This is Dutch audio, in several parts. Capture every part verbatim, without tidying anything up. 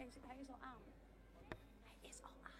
hij, hij is al aan. Hij is al aan.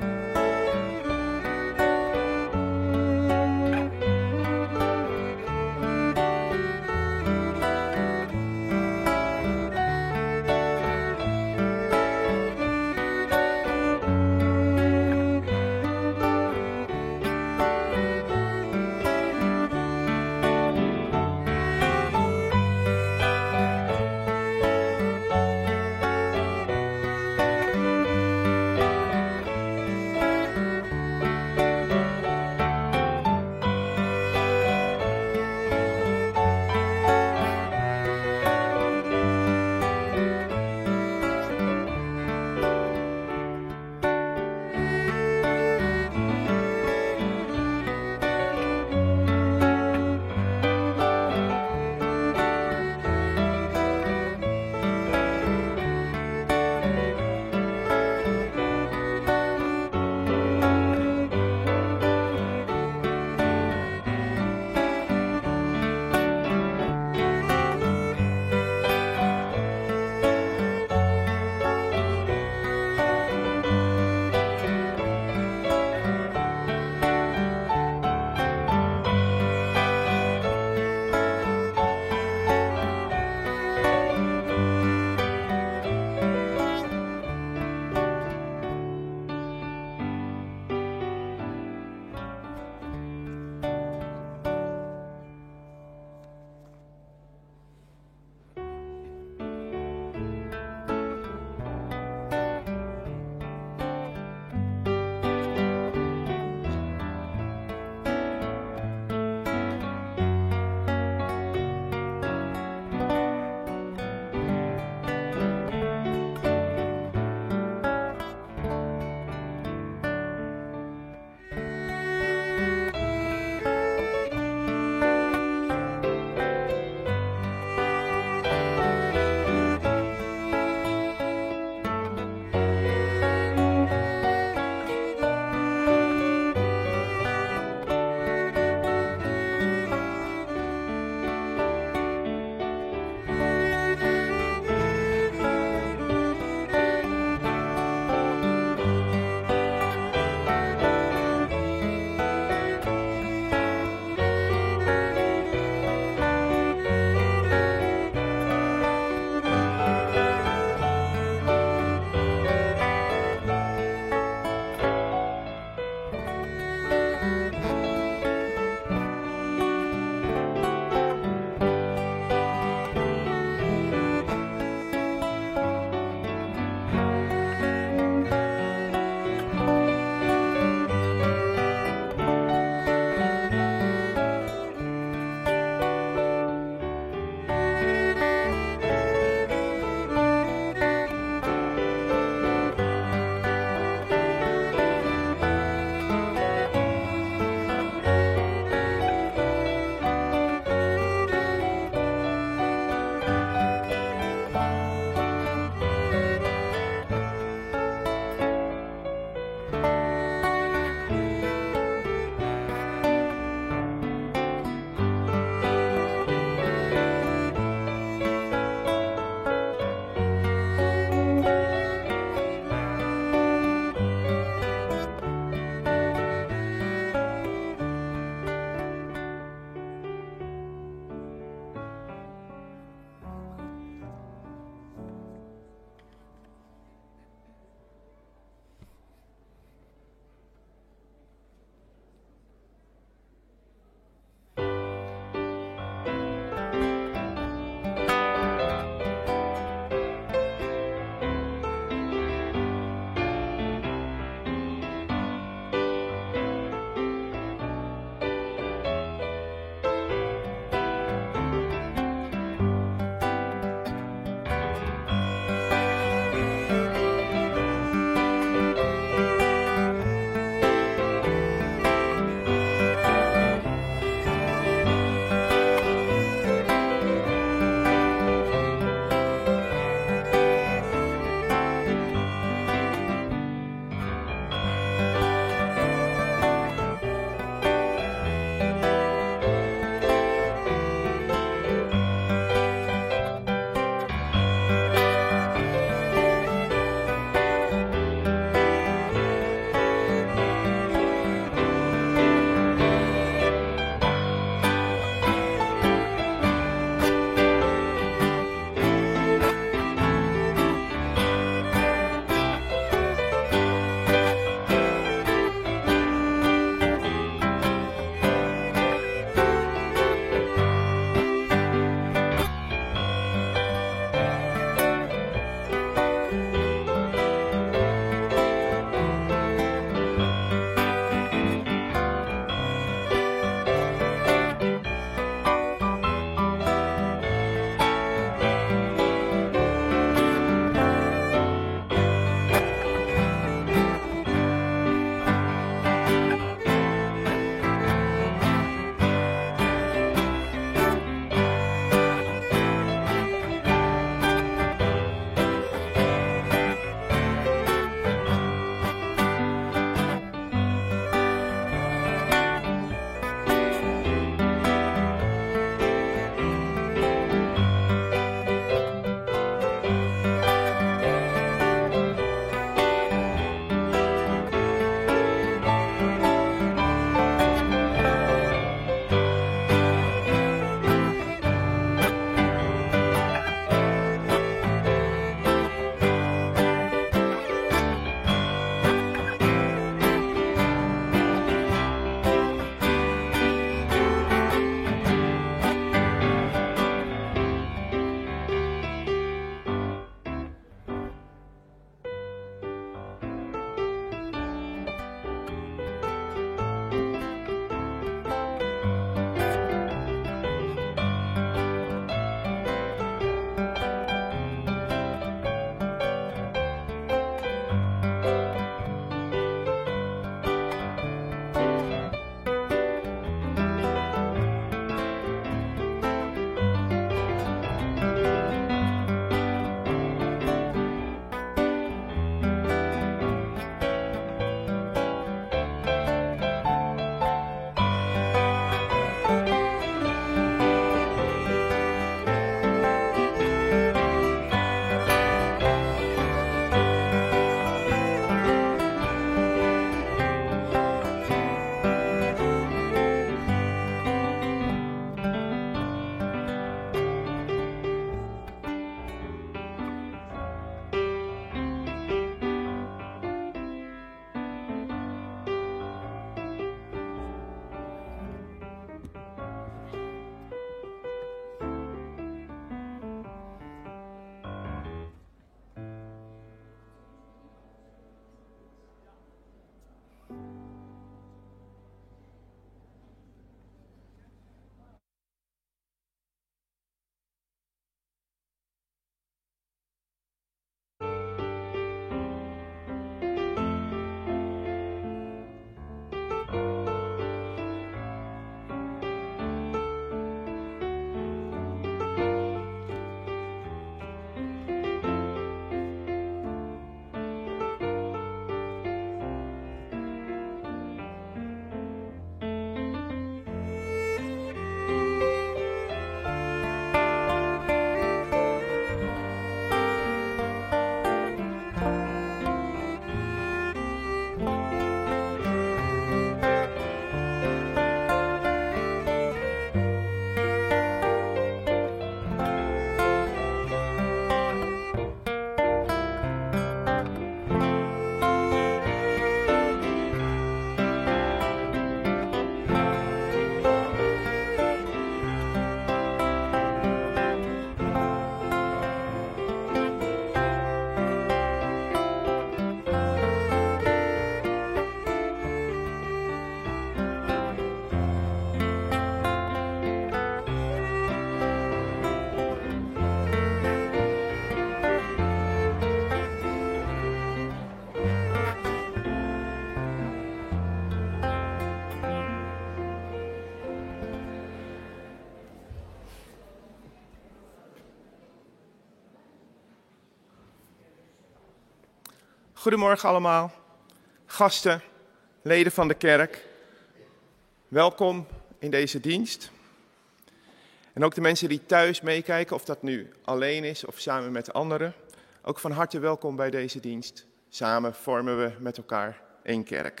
Goedemorgen allemaal, gasten, leden van de kerk. Welkom in deze dienst. En ook de mensen die thuis meekijken, of dat nu alleen is of samen met anderen. Ook van harte welkom bij deze dienst. Samen vormen we met elkaar één kerk.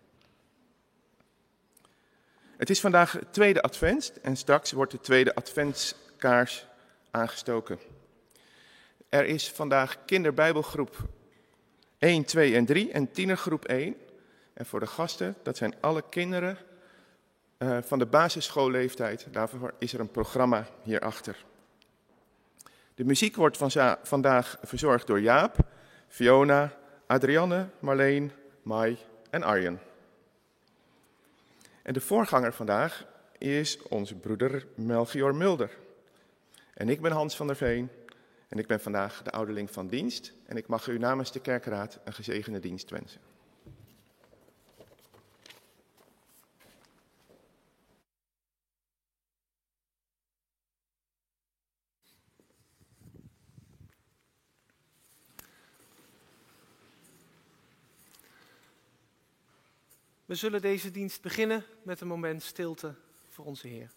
Het is vandaag het tweede advent en straks wordt de tweede adventskaars aangestoken. Er is vandaag kinderbijbelgroep één, twee en drie en tienergroep één. En voor de gasten, dat zijn alle kinderen uh, van de basisschoolleeftijd. Daarvoor is er een programma hierachter. De muziek wordt van vandaag verzorgd door Jaap, Fiona, Adrianne, Marleen, Mai en Arjen. En de voorganger vandaag is onze broeder Melchior Mulder. En ik ben Hans van der Veen en ik ben vandaag de ouderling van dienst. En ik mag u namens de kerkraad een gezegende dienst wensen. We zullen deze dienst beginnen met een moment stilte voor onze Heer.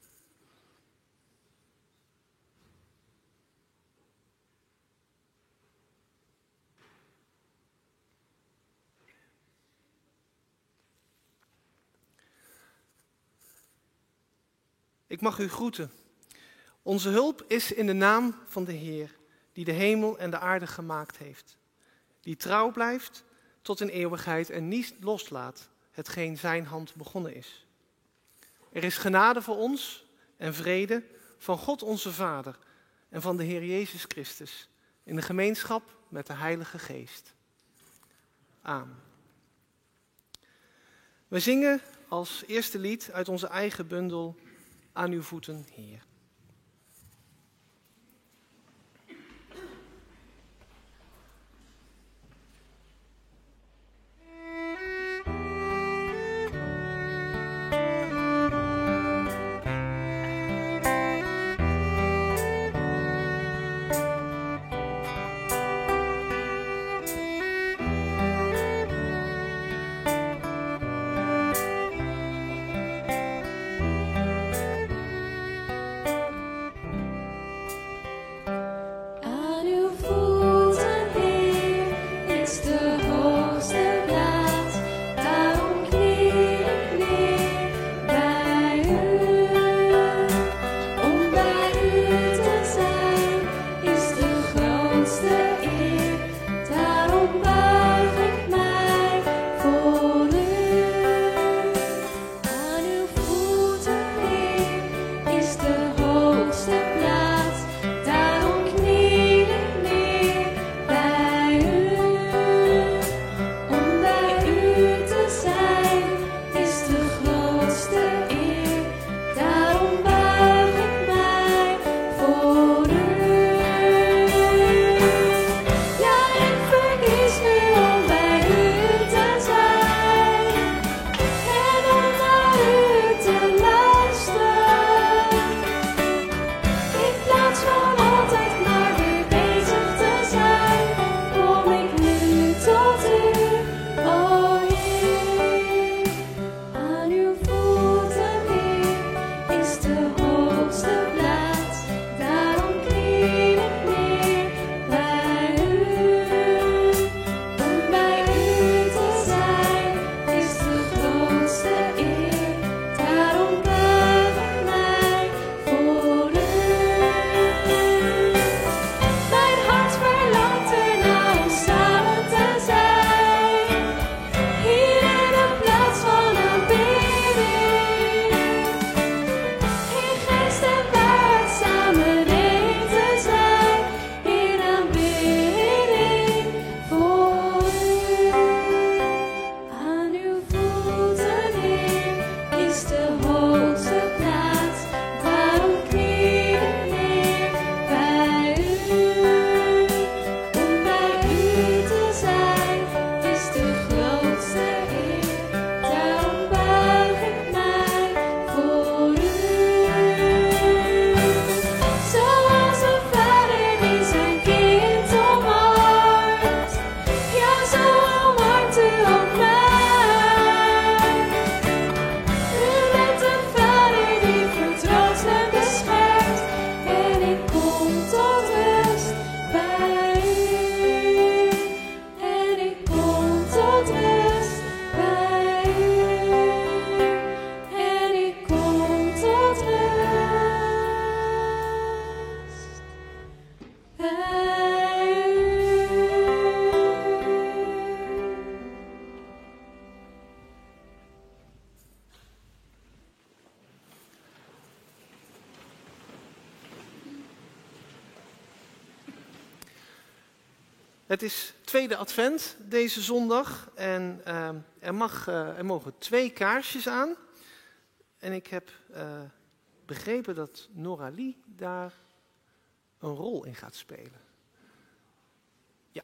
Ik mag u groeten. Onze hulp is in de naam van de Heer, die de hemel en de aarde gemaakt heeft. Die trouw blijft tot in eeuwigheid en niet loslaat hetgeen zijn hand begonnen is. Er is genade voor ons en vrede van God onze Vader en van de Heer Jezus Christus in de gemeenschap met de Heilige Geest. Amen. We zingen als eerste lied uit onze eigen bundel Aan uw voeten, Heer. Het is tweede advent deze zondag en uh, er, mag, uh, er mogen twee kaarsjes aan. En ik heb uh, begrepen dat Noralie daar een rol in gaat spelen. Ja.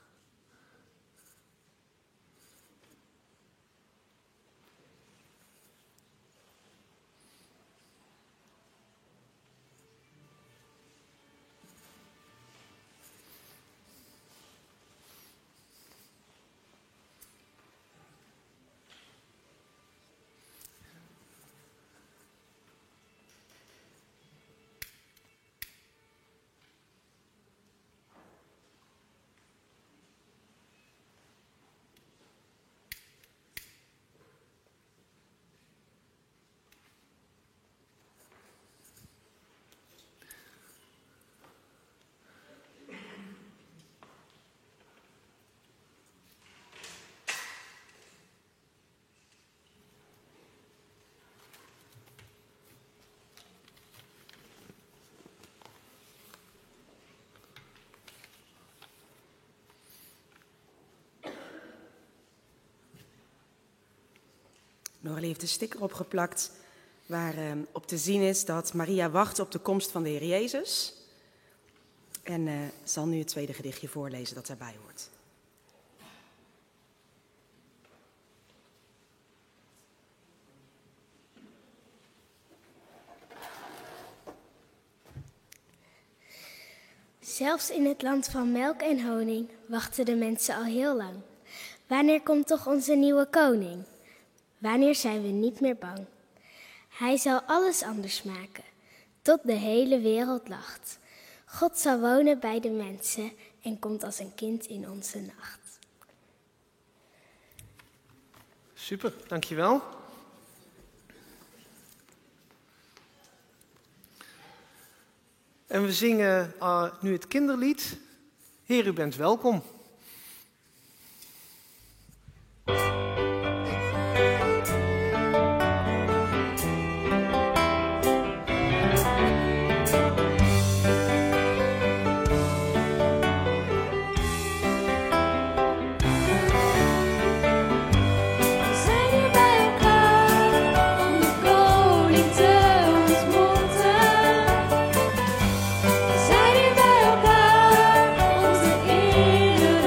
Noralie heeft een sticker opgeplakt waar uh, op te zien is dat Maria wacht op de komst van de Heer Jezus. En uh, zal nu het tweede gedichtje voorlezen dat daarbij hoort. Zelfs in het land van melk en honing wachten de mensen al heel lang. Wanneer komt toch onze nieuwe koning? Wanneer zijn we niet meer bang? Hij zal alles anders maken, tot de hele wereld lacht. God zal wonen bij de mensen en komt als een kind in onze nacht. Super, dankjewel. En we zingen uh, nu het kinderlied. Heer, u bent welkom. Zijn hier bij elkaar om te eren.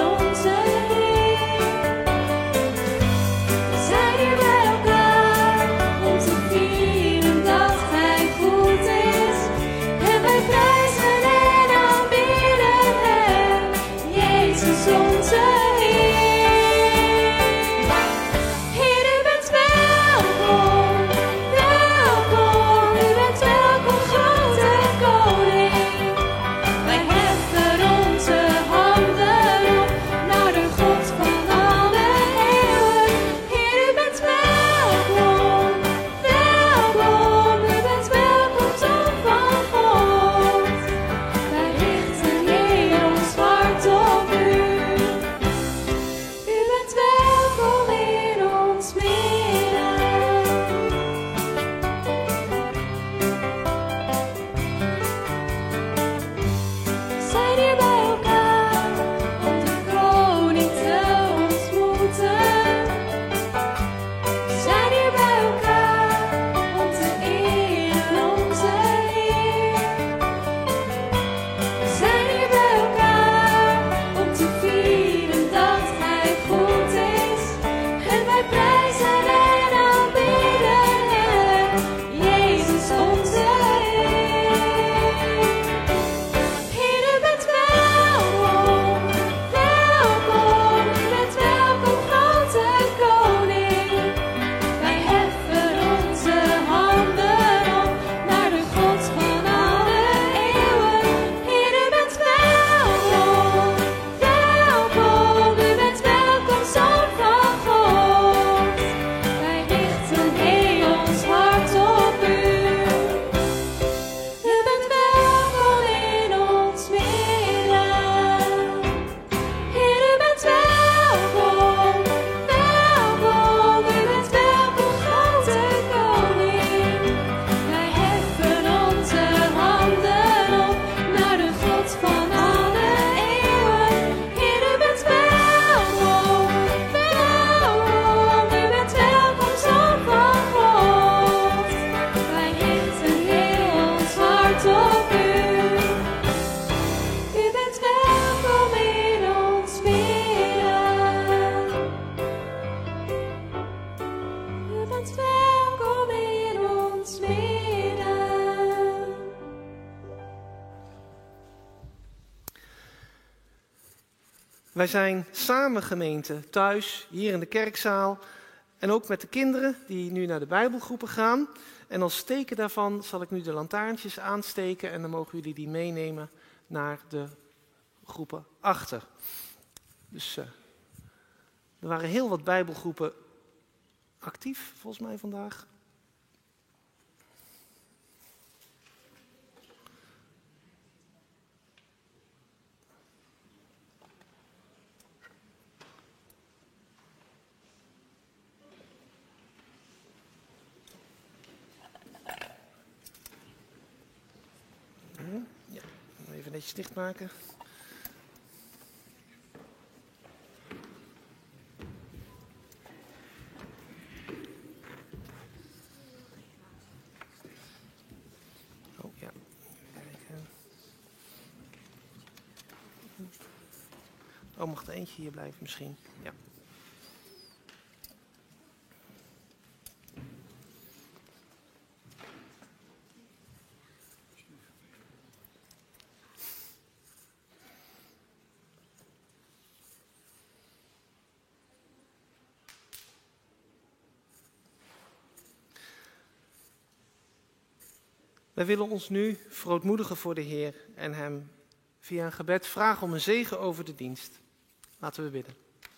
bent welkom in ons midden. Wij zijn samen gemeente, thuis, hier in de kerkzaal en ook met de kinderen die nu naar de Bijbelgroepen gaan. En als teken daarvan zal ik nu de lantaarntjes aansteken en dan mogen jullie die meenemen naar de groepen achter. Dus uh, er waren heel wat Bijbelgroepen actief, volgens mij vandaag. Ja, even netjes dichtmaken. Oh ja, even kijken. Oh, mag er eentje hier blijven misschien? Ja. Wij willen ons nu verootmoedigen voor de Heer en Hem via een gebed vragen om een zegen over de dienst. Laten we bidden.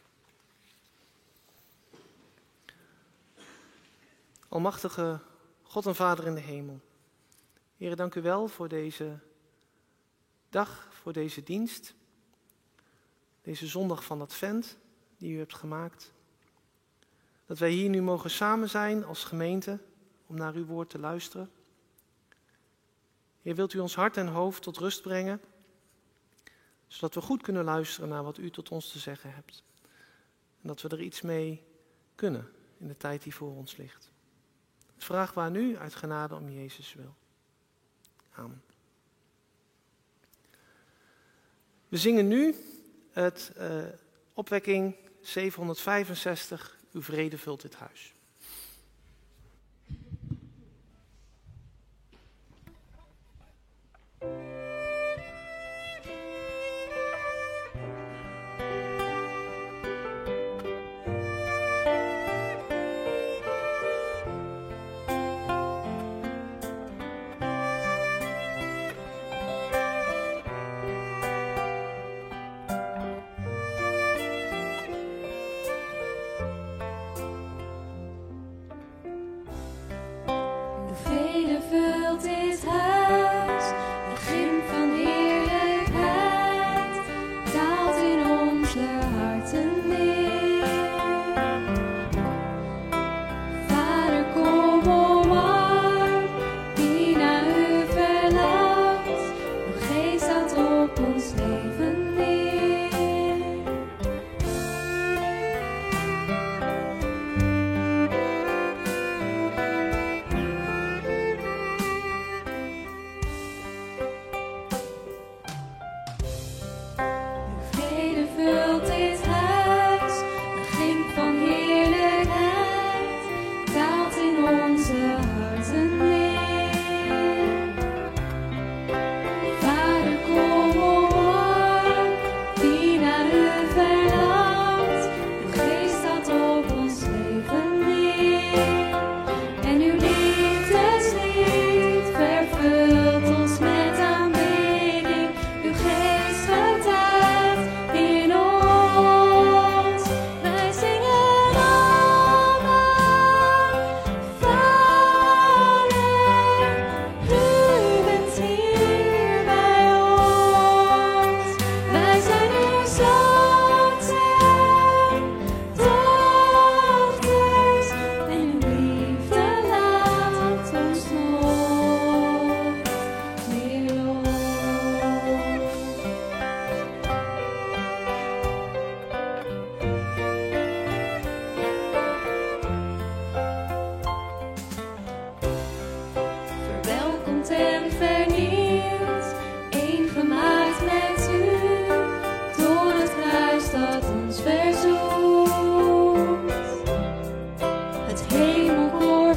Almachtige God en Vader in de hemel. Heer, dank u wel voor deze dag, voor deze dienst. Deze zondag van Advent die u hebt gemaakt. Dat wij hier nu mogen samen zijn als gemeente om naar uw woord te luisteren. Heer, wilt u ons hart en hoofd tot rust brengen, zodat we goed kunnen luisteren naar wat u tot ons te zeggen hebt. En dat we er iets mee kunnen in de tijd die voor ons ligt. Het vragen we aan u uit genade om Jezus wil. Amen. We zingen nu het uh, opwekking zevenhonderdvijfenzestig, uw vrede vult dit huis.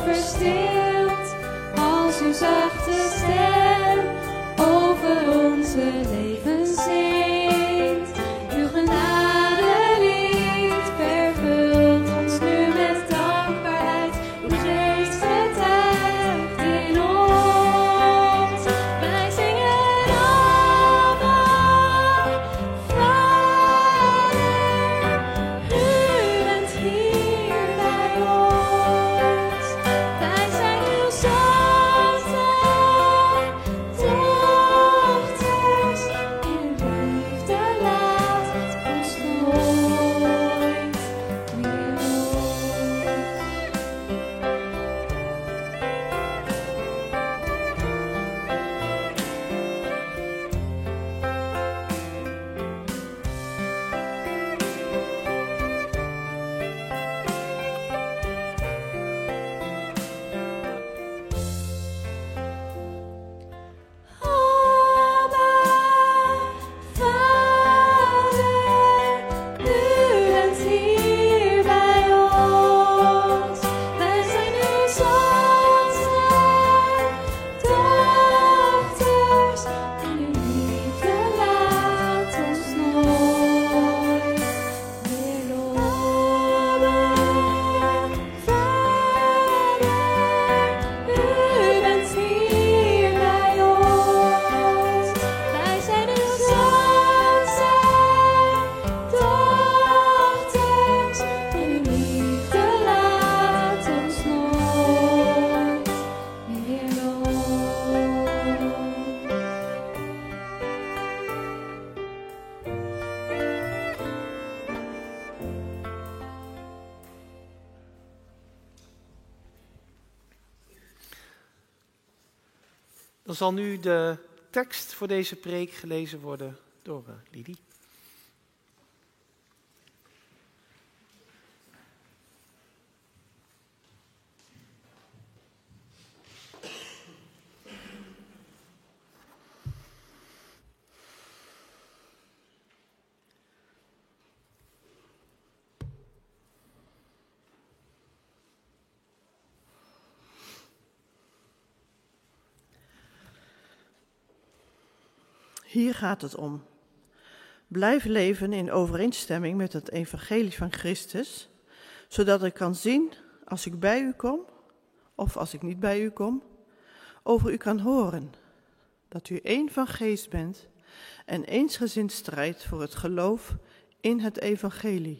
verstilt als uw zachte stem over onze levens zingt. Uw genadelied vervult ons nu met dankbaarheid. Uw geest getuigt in ons. Wij zingen Abba, Vader. U bent hier bij ons. Wij zijn uw zoons en dochters. In uw liefde laat ons nooit meer Abba, Vader, u bent hier bij ons. Wij zijn uw zoons en dochters. En uw liefde laat ons nooit meer los. Vader, u bent hier bij ons. Wij zijn uw zoons en dochters. En uw liefde laat ons nooit meer los. Dan zal nu de tekst voor deze preek gelezen worden door uh, Lidie. Hier gaat het om. Blijf leven in overeenstemming met het evangelie van Christus, zodat ik kan zien, als ik bij u kom, of als ik niet bij u kom, over u kan horen, dat u één van geest bent en eensgezind strijdt voor het geloof in het evangelie.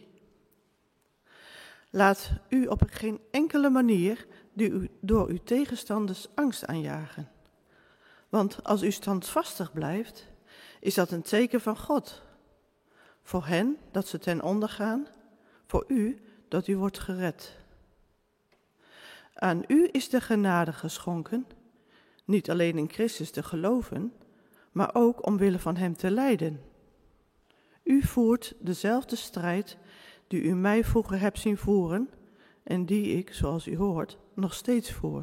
Laat u op geen enkele manier door uw tegenstanders angst aanjagen. Want als u standvastig blijft, is dat een teken van God. Voor hen dat ze ten onder gaan, voor u dat u wordt gered. Aan u is de genade geschonken, niet alleen in Christus te geloven, maar ook omwille van hem te lijden. U voert dezelfde strijd die u mij vroeger hebt zien voeren en die ik, zoals u hoort, nog steeds voer.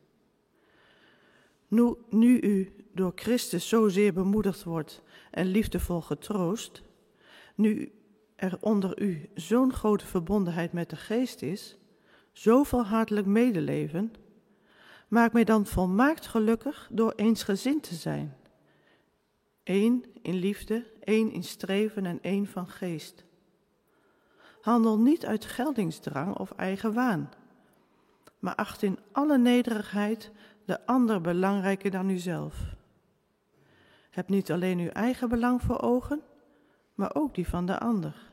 Nu, nu u door Christus zozeer bemoedigd wordt en liefdevol getroost, nu er onder u zo'n grote verbondenheid met de geest is, zoveel hartelijk medeleven, maak mij dan volmaakt gelukkig door eensgezind te zijn. Eén in liefde, één in streven en één van geest. Handel niet uit geldingsdrang of eigen waan, maar acht in alle nederigheid de ander belangrijker dan uzelf. Heb niet alleen uw eigen belang voor ogen, maar ook die van de ander.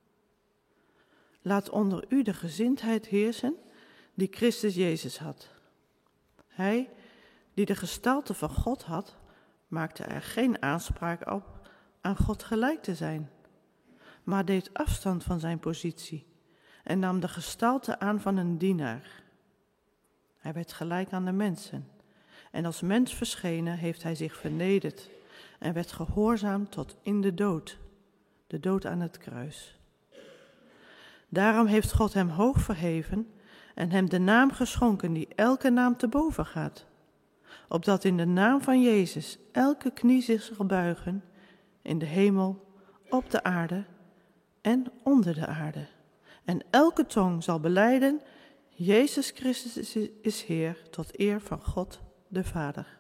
Laat onder u de gezindheid heersen die Christus Jezus had. Hij, die de gestalte van God had, maakte er geen aanspraak op aan God gelijk te zijn, maar deed afstand van zijn positie en nam de gestalte aan van een dienaar. Hij werd gelijk aan de mensen en als mens verschenen heeft hij zich vernederd en werd gehoorzaam tot in de dood, de dood aan het kruis. Daarom heeft God hem hoog verheven en hem de naam geschonken die elke naam te boven gaat, opdat in de naam van Jezus elke knie zich zal buigen, in de hemel, op de aarde en onder de aarde. En elke tong zal belijden, Jezus Christus is, is Heer tot eer van God de Vader.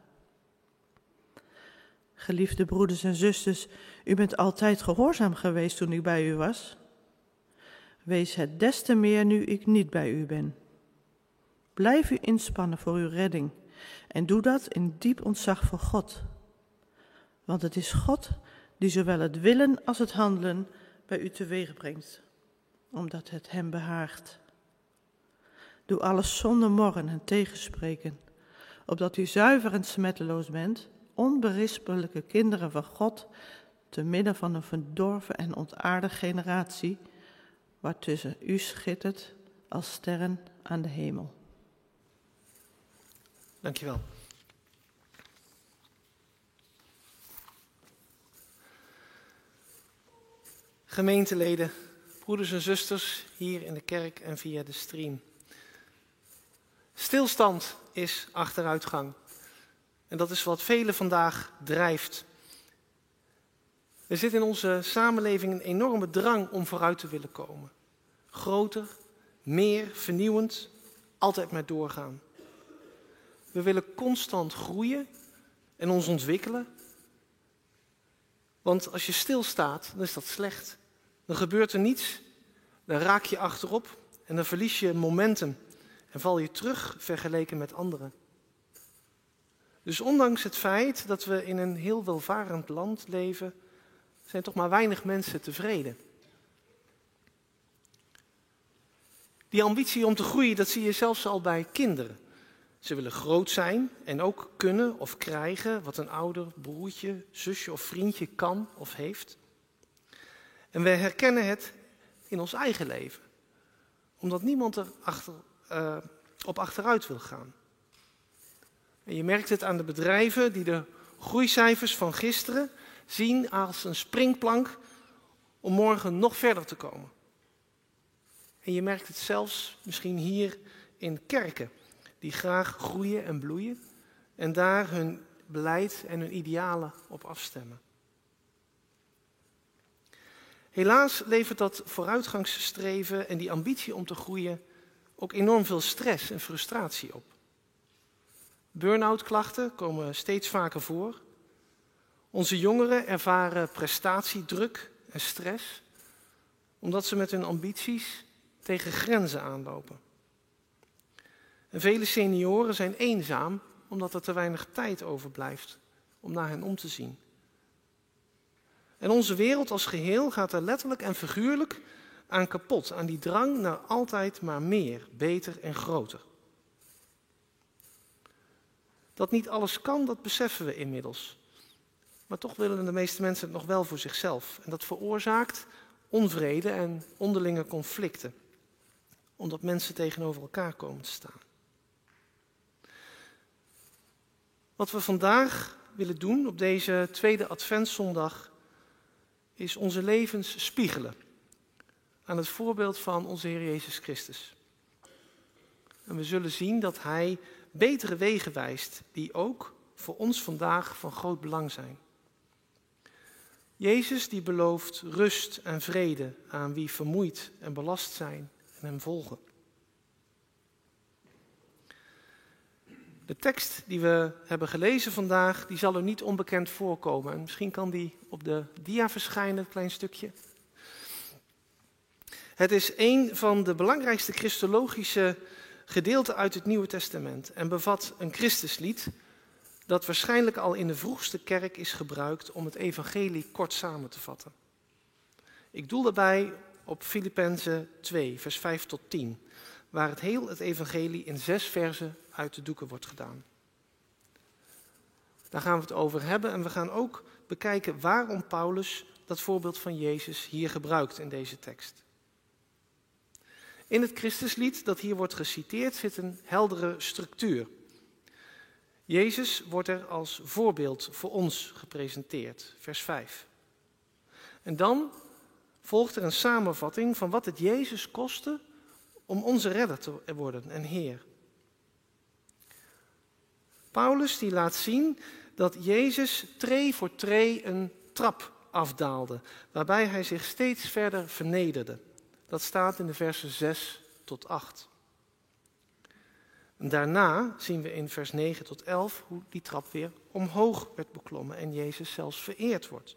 Geliefde broeders en zusters, u bent altijd gehoorzaam geweest toen ik bij u was. Wees het des te meer nu ik niet bij u ben. Blijf u inspannen voor uw redding en doe dat in diep ontzag voor God. Want het is God die zowel het willen als het handelen bij u teweeg brengt, omdat het hem behaagt. Doe alles zonder morren en tegenspreken, opdat u zuiver en smetteloos bent, onberispelijke kinderen van God, te midden van een verdorven en ontaarde generatie, waartussen u schittert als sterren aan de hemel. Dankjewel. Gemeenteleden, broeders en zusters hier in de kerk en via de stream. Stilstand is achteruitgang. En dat is wat velen vandaag drijft. Er zit in onze samenleving een enorme drang om vooruit te willen komen. Groter, meer, vernieuwend, altijd maar doorgaan. We willen constant groeien en ons ontwikkelen. Want als je stilstaat, dan is dat slecht. Dan gebeurt er niets, dan raak je achterop en dan verlies je momentum en val je terug vergeleken met anderen. Dus ondanks het feit dat we in een heel welvarend land leven, zijn toch maar weinig mensen tevreden. Die ambitie om te groeien, dat zie je zelfs al bij kinderen. Ze willen groot zijn en ook kunnen of krijgen wat een ouder broertje, zusje of vriendje kan of heeft. En we herkennen het in ons eigen leven, omdat niemand er achter, uh, op achteruit wil gaan. En je merkt het aan de bedrijven die de groeicijfers van gisteren zien als een springplank om morgen nog verder te komen. En je merkt het zelfs misschien hier in kerken, die graag groeien en bloeien en daar hun beleid en hun idealen op afstemmen. Helaas levert dat vooruitgangsstreven en die ambitie om te groeien ook enorm veel stress en frustratie op. Burn-out klachten komen steeds vaker voor. Onze jongeren ervaren prestatiedruk en stress, omdat ze met hun ambities tegen grenzen aanlopen. En vele senioren zijn eenzaam, omdat er te weinig tijd overblijft om naar hen om te zien. En onze wereld als geheel gaat er letterlijk en figuurlijk aan kapot, aan die drang naar altijd maar meer, beter en groter. Dat niet alles kan, dat beseffen we inmiddels. Maar toch willen de meeste mensen het nog wel voor zichzelf. En dat veroorzaakt onvrede en onderlinge conflicten, omdat mensen tegenover elkaar komen te staan. Wat we vandaag willen doen op deze tweede adventszondag is onze levens spiegelen aan het voorbeeld van onze Heer Jezus Christus. En we zullen zien dat Hij betere wegen wijst die ook voor ons vandaag van groot belang zijn. Jezus die belooft rust en vrede aan wie vermoeid en belast zijn en Hem volgen. De tekst die we hebben gelezen vandaag, die zal u niet onbekend voorkomen. En misschien kan die op de dia verschijnen, een klein stukje. Het is een van de belangrijkste christologische gedeelten uit het Nieuwe Testament en bevat een Christuslied dat waarschijnlijk al in de vroegste kerk is gebruikt om het evangelie kort samen te vatten. Ik doel daarbij op Filippenzen twee, vers vijf tot tien, waar het heel het evangelie in zes verzen uit de doeken wordt gedaan. Daar gaan we het over hebben en we gaan ook bekijken waarom Paulus dat voorbeeld van Jezus hier gebruikt in deze tekst. In het Christuslied dat hier wordt geciteerd zit een heldere structuur. Jezus wordt er als voorbeeld voor ons gepresenteerd, vers vijf. En dan volgt er een samenvatting van wat het Jezus kostte om onze redder te worden en Heer. Paulus die laat zien dat Jezus tree voor tree een trap afdaalde, waarbij hij zich steeds verder vernederde. Dat staat in de versen zes tot acht. En daarna zien we in vers negen tot elf hoe die trap weer omhoog werd beklommen en Jezus zelfs vereerd wordt.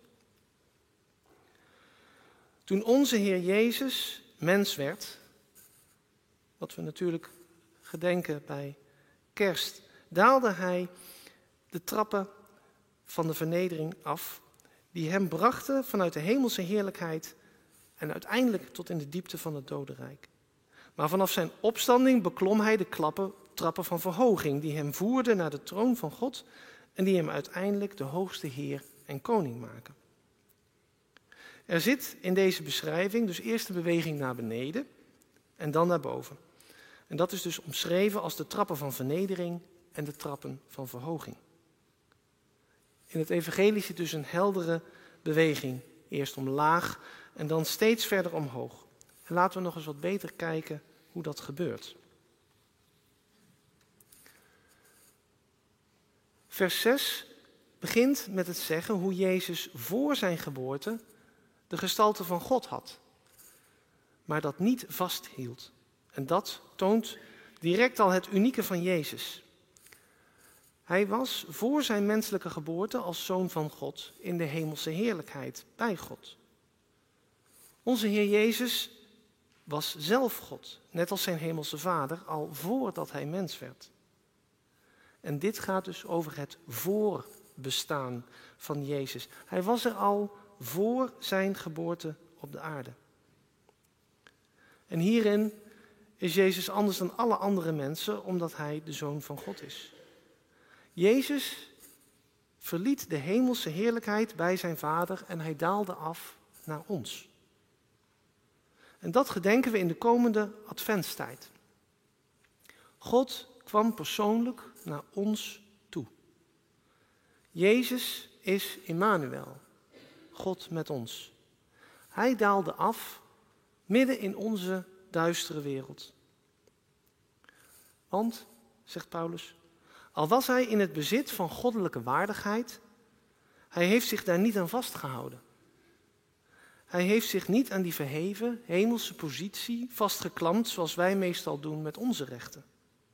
Toen onze Heer Jezus mens werd, wat we natuurlijk gedenken bij kerst, daalde hij de trappen van de vernedering af, die hem brachten vanuit de hemelse heerlijkheid en uiteindelijk tot in de diepte van het dodenrijk. Maar vanaf zijn opstanding beklom hij de klappen, trappen van verhoging, die hem voerden naar de troon van God en die hem uiteindelijk de hoogste Heer en Koning maken. Er zit in deze beschrijving dus eerst de beweging naar beneden en dan naar boven. En dat is dus omschreven als de trappen van vernedering en de trappen van verhoging. In het evangelie zit dus een heldere beweging, eerst omlaag en dan steeds verder omhoog. En laten we nog eens wat beter kijken hoe dat gebeurt. Vers zes begint met het zeggen hoe Jezus voor zijn geboorte de gestalte van God had, maar dat niet vasthield. En dat toont direct al het unieke van Jezus. Hij was voor zijn menselijke geboorte als zoon van God in de hemelse heerlijkheid bij God. Onze Heer Jezus was zelf God, net als zijn hemelse Vader, al voordat hij mens werd. En dit gaat dus over het voorbestaan van Jezus. Hij was er al voor zijn geboorte op de aarde. En hierin is Jezus anders dan alle andere mensen, omdat hij de Zoon van God is. Jezus verliet de hemelse heerlijkheid bij zijn Vader en hij daalde af naar ons. En dat gedenken we in de komende adventstijd. God kwam persoonlijk naar ons toe. Jezus is Immanuel, God met ons. Hij daalde af midden in onze duistere wereld. Want, zegt Paulus, al was hij in het bezit van goddelijke waardigheid, hij heeft zich daar niet aan vastgehouden. Hij heeft zich niet aan die verheven hemelse positie vastgeklampt zoals wij meestal doen met onze rechten.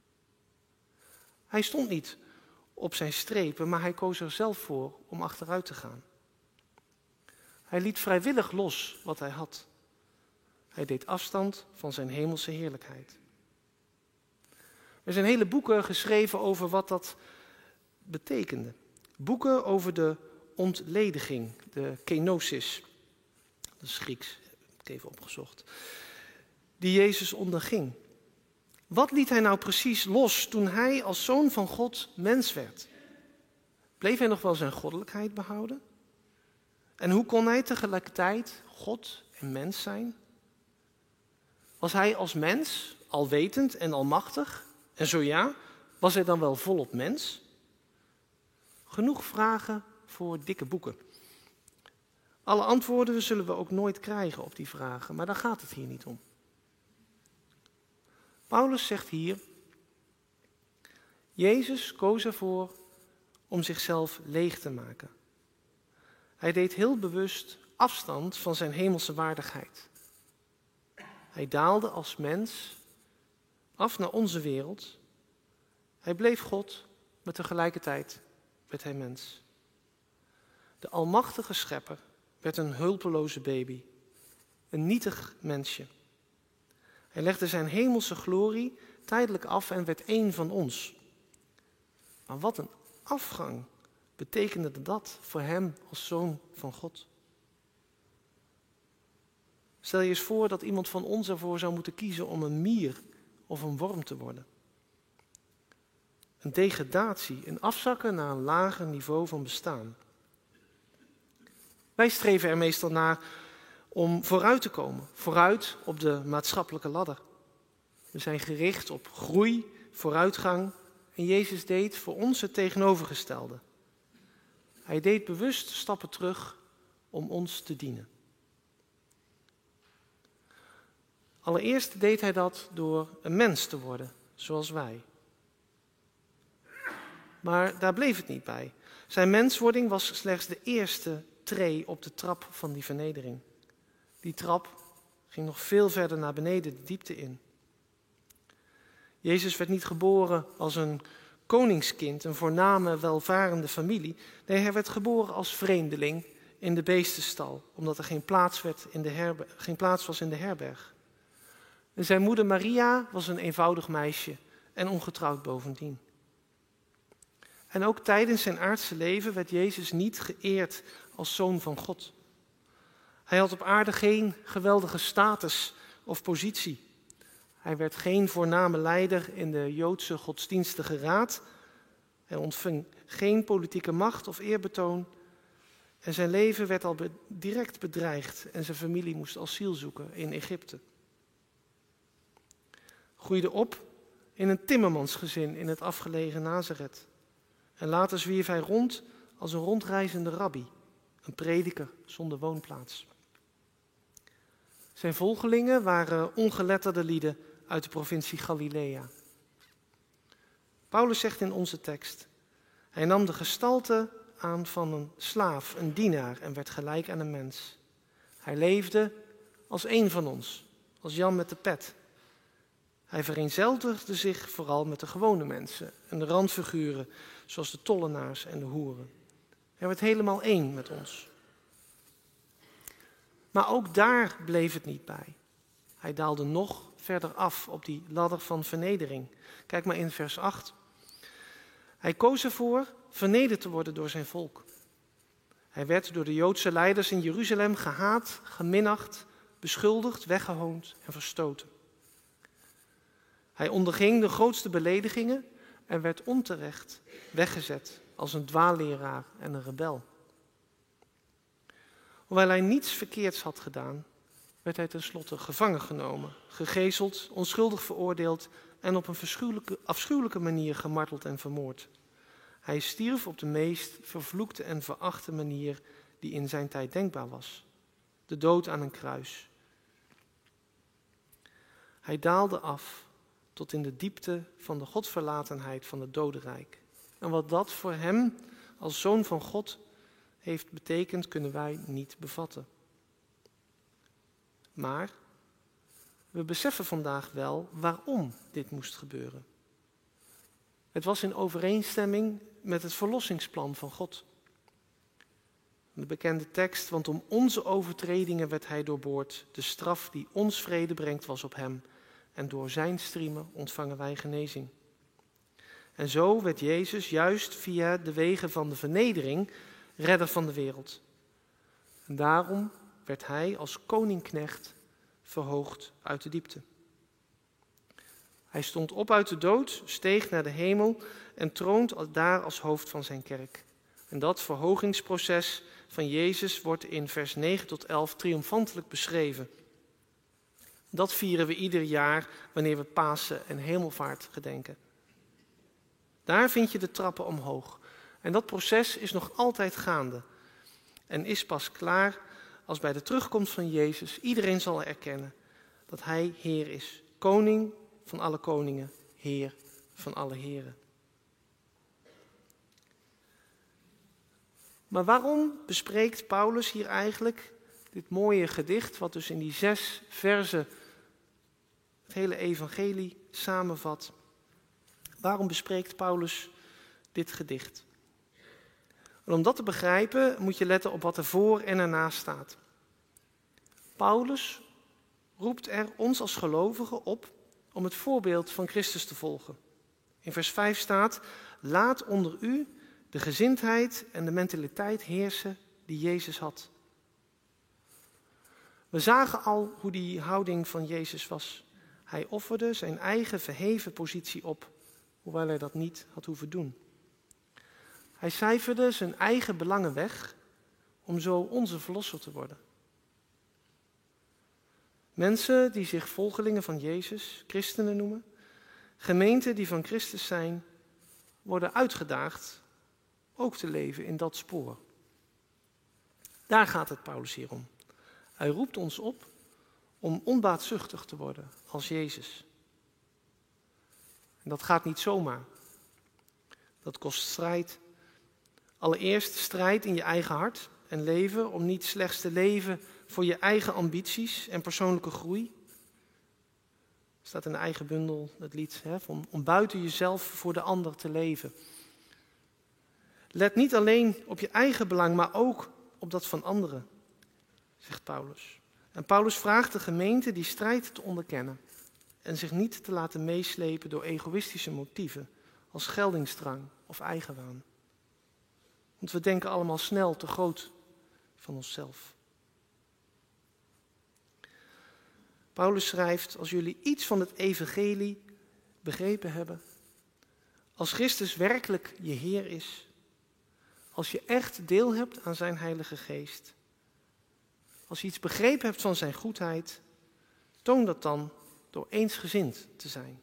Hij stond niet op zijn strepen, maar hij koos er zelf voor om achteruit te gaan. Hij liet vrijwillig los wat hij had. Hij deed afstand van zijn hemelse heerlijkheid. Er zijn hele boeken geschreven over wat dat betekende. Boeken over de ontlediging, de kenosis. Dat is Grieks, heb ik even opgezocht. Die Jezus onderging. Wat liet hij nou precies los toen hij als zoon van God mens werd? Bleef hij nog wel zijn goddelijkheid behouden? En hoe kon hij tegelijkertijd God en mens zijn? Was hij als mens alwetend en almachtig? En zo ja, was hij dan wel volop mens? Genoeg vragen voor dikke boeken. Alle antwoorden zullen we ook nooit krijgen op die vragen, maar daar gaat het hier niet om. Paulus zegt hier, Jezus koos ervoor om zichzelf leeg te maken. Hij deed heel bewust afstand van zijn hemelse waardigheid. Hij daalde als mens af naar onze wereld. Hij bleef God, maar tegelijkertijd werd hij mens. De almachtige schepper werd een hulpeloze baby, een nietig mensje. Hij legde zijn hemelse glorie tijdelijk af en werd één van ons. Maar wat een afgang betekende dat voor hem als zoon van God. Stel je eens voor dat iemand van ons ervoor zou moeten kiezen om een mier of een worm te worden. Een degradatie, een afzakken naar een lager niveau van bestaan. Wij streven er meestal naar om vooruit te komen, vooruit op de maatschappelijke ladder. We zijn gericht op groei, vooruitgang en Jezus deed voor ons het tegenovergestelde. Hij deed bewust stappen terug om ons te dienen. Allereerst deed hij dat door een mens te worden, zoals wij. Maar daar bleef het niet bij. Zijn menswording was slechts de eerste tree op de trap van die vernedering. Die trap ging nog veel verder naar beneden de diepte in. Jezus werd niet geboren als een koningskind, een voorname, welvarende familie. Nee, hij werd geboren als vreemdeling in de beestenstal, omdat er geen plaats, werd in de herber- geen plaats was in de herberg. En zijn moeder Maria was een eenvoudig meisje en ongetrouwd bovendien. En ook tijdens zijn aardse leven werd Jezus niet geëerd als zoon van God. Hij had op aarde geen geweldige status of positie. Hij werd geen voorname leider in de Joodse godsdienstige raad. Hij ontving geen politieke macht of eerbetoon. En zijn leven werd al be- direct bedreigd en zijn familie moest asiel zoeken in Egypte. Groeide op in een timmermansgezin in het afgelegen Nazareth. En later zwierf hij rond als een rondreizende rabbi, een prediker zonder woonplaats. Zijn volgelingen waren ongeletterde lieden uit de provincie Galilea. Paulus zegt in onze tekst: hij nam de gestalte aan van een slaaf, een dienaar, en werd gelijk aan een mens. Hij leefde als één van ons, als Jan met de pet. Hij vereenzelvigde zich vooral met de gewone mensen en de randfiguren, zoals de tollenaars en de hoeren. Hij werd helemaal één met ons. Maar ook daar bleef het niet bij. Hij daalde nog verder af op die ladder van vernedering. Kijk maar in vers acht. Hij koos ervoor vernederd te worden door zijn volk. Hij werd door de Joodse leiders in Jeruzalem gehaat, geminacht, beschuldigd, weggehoond en verstoten. Hij onderging de grootste beledigingen en werd onterecht weggezet als een dwaalleraar en een rebel. Hoewel hij niets verkeerds had gedaan, werd hij tenslotte gevangen genomen, gegezeld, onschuldig veroordeeld en op een afschuwelijke, afschuwelijke manier gemarteld en vermoord. Hij stierf op de meest vervloekte en verachte manier die in zijn tijd denkbaar was: de dood aan een kruis. Hij daalde af tot in de diepte van de godverlatenheid van het dodenrijk. En wat dat voor hem als zoon van God heeft betekend, kunnen wij niet bevatten. Maar we beseffen vandaag wel waarom dit moest gebeuren. Het was in overeenstemming met het verlossingsplan van God. De bekende tekst: want om onze overtredingen werd hij doorboord. De straf die ons vrede brengt was op hem. En door zijn striemen ontvangen wij genezing. En zo werd Jezus juist via de wegen van de vernedering redder van de wereld. En daarom werd hij als koningknecht verhoogd uit de diepte. Hij stond op uit de dood, steeg naar de hemel en troont daar als hoofd van zijn kerk. En dat verhogingsproces van Jezus wordt in vers negen tot elf triomfantelijk beschreven. Dat vieren we ieder jaar wanneer we Pasen en Hemelvaart gedenken. Daar vind je de trappen omhoog. En dat proces is nog altijd gaande. En is pas klaar als bij de terugkomst van Jezus iedereen zal erkennen dat hij Heer is. Koning van alle koningen, Heer van alle heren. Maar waarom bespreekt Paulus hier eigenlijk dit mooie gedicht, wat dus in die zes verzen het hele evangelie samenvat? Waarom bespreekt Paulus dit gedicht? En om dat te begrijpen moet je letten op wat er voor en erna staat. Paulus roept er ons als gelovigen op om het voorbeeld van Christus te volgen. In vers vijf staat: laat onder u de gezindheid en de mentaliteit heersen die Jezus had. We zagen al hoe die houding van Jezus was. Hij offerde zijn eigen verheven positie op, hoewel hij dat niet had hoeven doen. Hij cijferde zijn eigen belangen weg om zo onze verlosser te worden. Mensen die zich volgelingen van Jezus, christenen noemen, gemeenten die van Christus zijn, worden uitgedaagd ook te leven in dat spoor. Daar gaat het Paulus hier om. Hij roept ons op om onbaatzuchtig te worden als Jezus. En dat gaat niet zomaar. Dat kost strijd. Allereerst strijd in je eigen hart en leven om niet slechts te leven voor je eigen ambities en persoonlijke groei. staat in de eigen bundel, het lied, hè, van, om buiten jezelf voor de ander te leven. Let niet alleen op je eigen belang, maar ook op dat van anderen, zegt Paulus. En Paulus vraagt de gemeente die strijd te onderkennen en zich niet te laten meeslepen door egoïstische motieven, als geldingsdrang of eigenwaan. Want we denken allemaal snel te groot van onszelf. Paulus schrijft, als jullie iets van het evangelie begrepen hebben, als Christus werkelijk je Heer is, als je echt deel hebt aan zijn Heilige Geest, als je iets begrepen hebt van zijn goedheid, toon dat dan door eensgezind te zijn.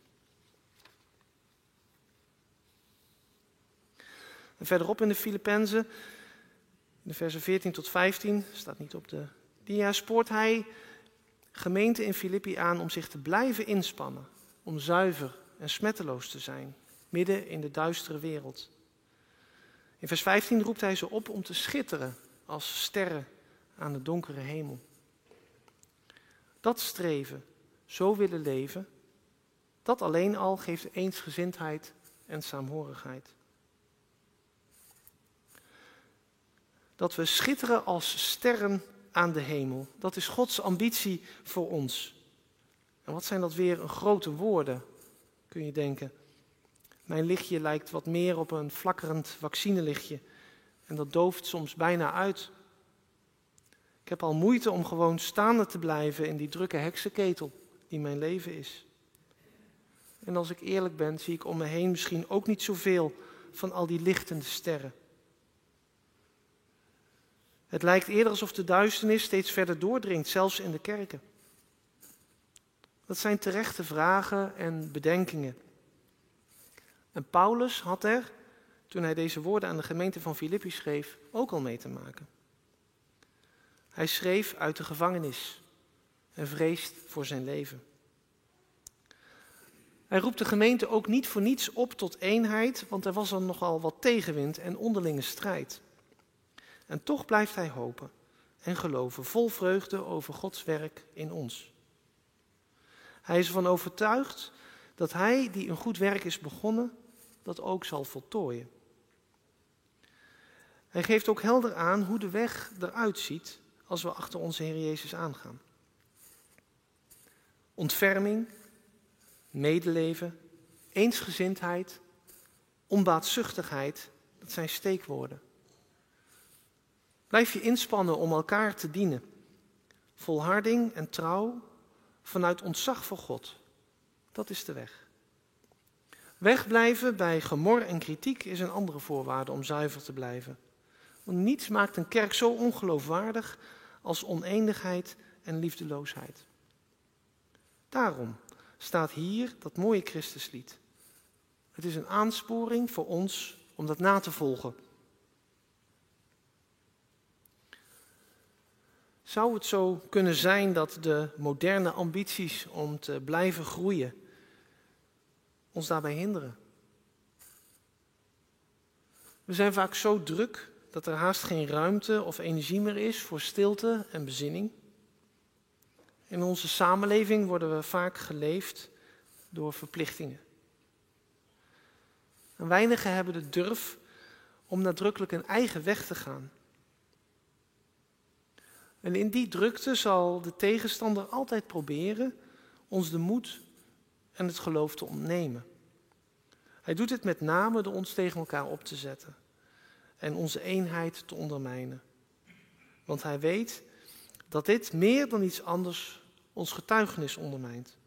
En verderop in de Filippenzen, in de versen veertien tot vijftien, staat niet op de dia, spoort hij gemeente in Filippi aan om zich te blijven inspannen, om zuiver en smetteloos te zijn, midden in de duistere wereld. In vers vijftien roept hij ze op om te schitteren als sterren aan de donkere hemel. Dat streven, zo willen leven, dat alleen al geeft eensgezindheid en saamhorigheid. Dat we schitteren als sterren aan de hemel, dat is Gods ambitie voor ons. En wat zijn dat weer een grote woorden, kun je denken. Mijn lichtje lijkt wat meer op een flakkerend vaccinelichtje en dat dooft soms bijna uit. Ik heb al moeite om gewoon staande te blijven in die drukke heksenketel die mijn leven is. En als ik eerlijk ben, zie ik om me heen misschien ook niet zoveel van al die lichtende sterren. Het lijkt eerder alsof de duisternis steeds verder doordringt, zelfs in de kerken. Dat zijn terechte vragen en bedenkingen. En Paulus had er, toen hij deze woorden aan de gemeente van Filippi schreef, ook al mee te maken. Hij schreef uit de gevangenis en vreest voor zijn leven. Hij roept de gemeente ook niet voor niets op tot eenheid, want er was er nogal wat tegenwind en onderlinge strijd. En toch blijft hij hopen en geloven, vol vreugde over Gods werk in ons. Hij is ervan overtuigd dat hij die een goed werk is begonnen, dat ook zal voltooien. Hij geeft ook helder aan hoe de weg eruit ziet als we achter onze Heer Jezus aangaan. Ontferming, medeleven, eensgezindheid, onbaatzuchtigheid, dat zijn steekwoorden. Blijf je inspannen om elkaar te dienen. Volharding en trouw vanuit ontzag voor God. Dat is de weg. Wegblijven bij gemor en kritiek is een andere voorwaarde om zuiver te blijven. Want niets maakt een kerk zo ongeloofwaardig als oneenigheid en liefdeloosheid. Daarom staat hier dat mooie Christuslied. Het is een aansporing voor ons om dat na te volgen. Zou het zo kunnen zijn dat de moderne ambities om te blijven groeien ons daarbij hinderen? We zijn vaak zo druk dat er haast geen ruimte of energie meer is voor stilte en bezinning. In onze samenleving worden we vaak geleefd door verplichtingen. En weinigen hebben de durf om nadrukkelijk een eigen weg te gaan. En in die drukte zal de tegenstander altijd proberen ons de moed en het geloof te ontnemen. Hij doet dit met name door ons tegen elkaar op te zetten en onze eenheid te ondermijnen. Want hij weet dat dit meer dan iets anders ons getuigenis ondermijnt.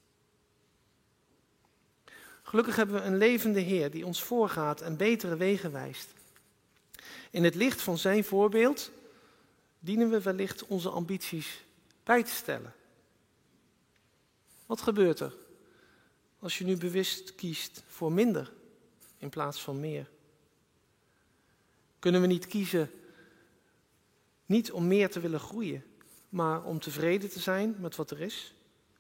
Gelukkig hebben we een levende Heer die ons voorgaat en betere wegen wijst. In het licht van zijn voorbeeld dienen we wellicht onze ambities bij te stellen. Wat gebeurt er als je nu bewust kiest voor minder in plaats van meer? Kunnen we niet kiezen, niet om meer te willen groeien, maar om tevreden te zijn met wat er is?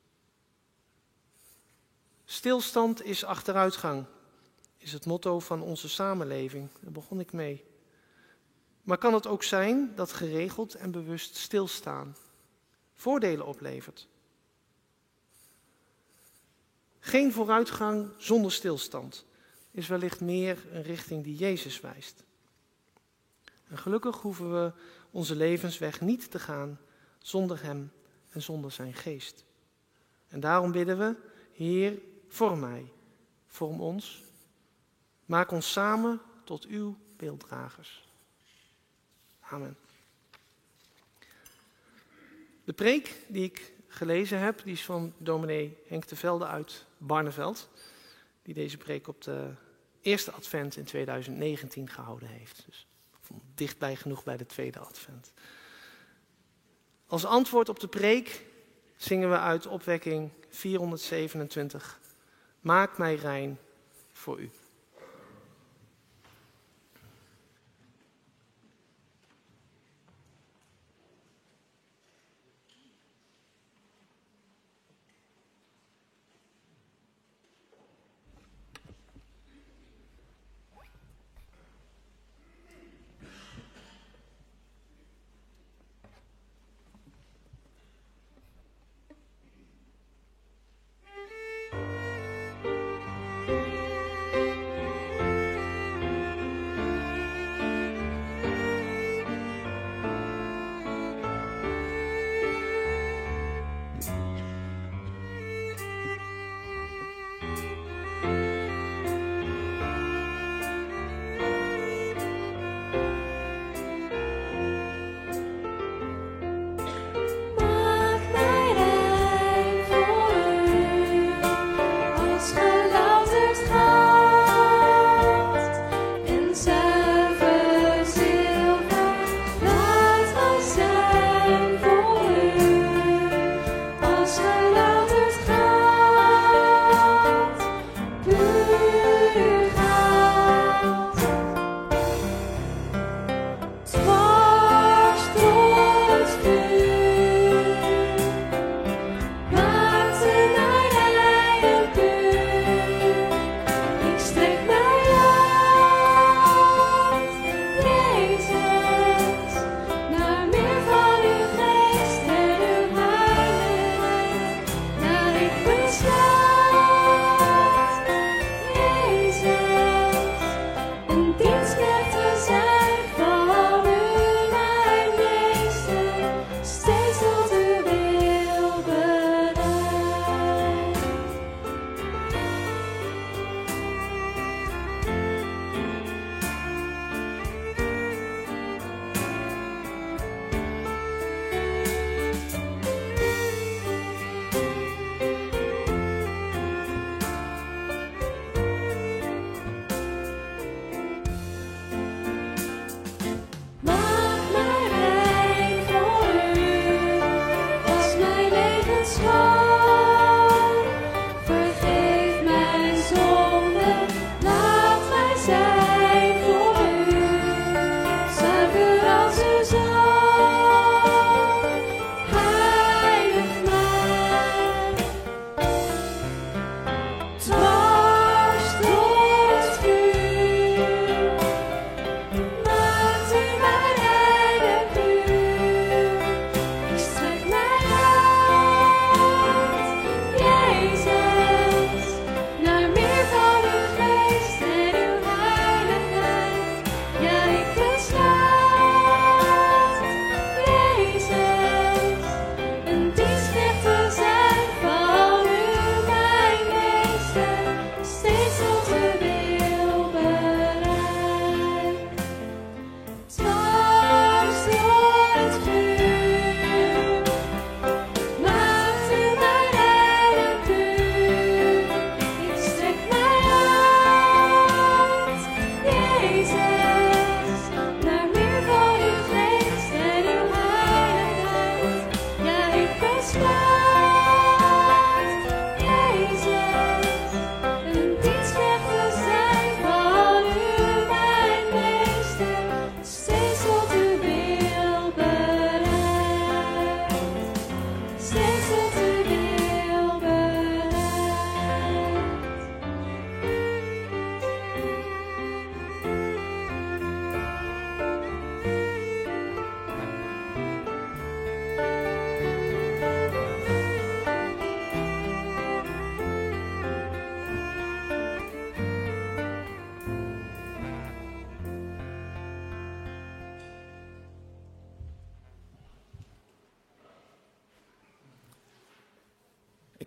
Stilstand is achteruitgang, is het motto van onze samenleving. Daar begon ik mee. Maar kan het ook zijn dat geregeld en bewust stilstaan voordelen oplevert? Geen vooruitgang zonder stilstand is wellicht meer een richting die Jezus wijst. En gelukkig hoeven we onze levensweg niet te gaan zonder Hem en zonder zijn geest. En daarom bidden we, Heer, vorm mij, vorm ons. Maak ons samen tot uw beelddragers. Amen. De preek die ik gelezen heb, die is van dominee Henk de Velde uit Barneveld, die deze preek op de eerste advent in tweeduizend negentien gehouden heeft. Dus dichtbij genoeg bij de tweede advent. Als antwoord op de preek zingen we uit opwekking vierhonderdzevenentwintig. Maak mij rein voor u.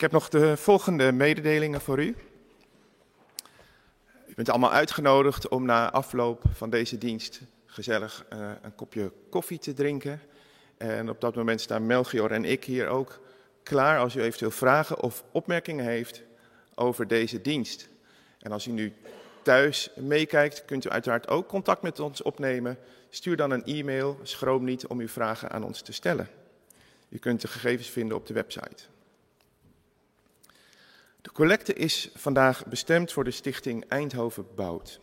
Ik heb nog de volgende mededelingen voor u. U bent allemaal uitgenodigd om na afloop van deze dienst gezellig uh, een kopje koffie te drinken. En op dat moment staan Melchior en ik hier ook klaar als u eventueel vragen of opmerkingen heeft over deze dienst. En als u nu thuis meekijkt, kunt u uiteraard ook contact met ons opnemen. Stuur dan een e-mail, schroom niet om uw vragen aan ons te stellen. U kunt de gegevens vinden op de website. De collecte is vandaag bestemd voor de stichting Eindhoven Bouwt.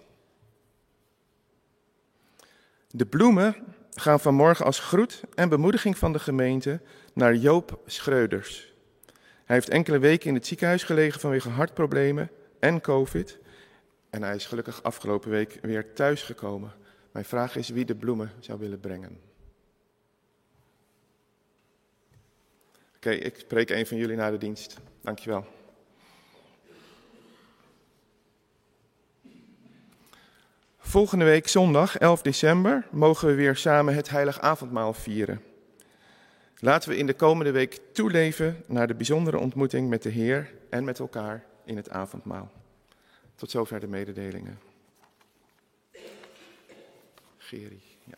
De bloemen gaan vanmorgen als groet en bemoediging van de gemeente naar Joop Schreuders. Hij heeft enkele weken in het ziekenhuis gelegen vanwege hartproblemen en covid. En hij is gelukkig afgelopen week weer thuisgekomen. Mijn vraag is wie de bloemen zou willen brengen. Oké, okay, ik spreek een van jullie na de dienst. Dankjewel. Volgende week zondag, elf december, mogen we weer samen het Heilig Avondmaal vieren. Laten we in de komende week toeleven naar de bijzondere ontmoeting met de Heer en met elkaar in het avondmaal. Tot zover de mededelingen. Geri, ja.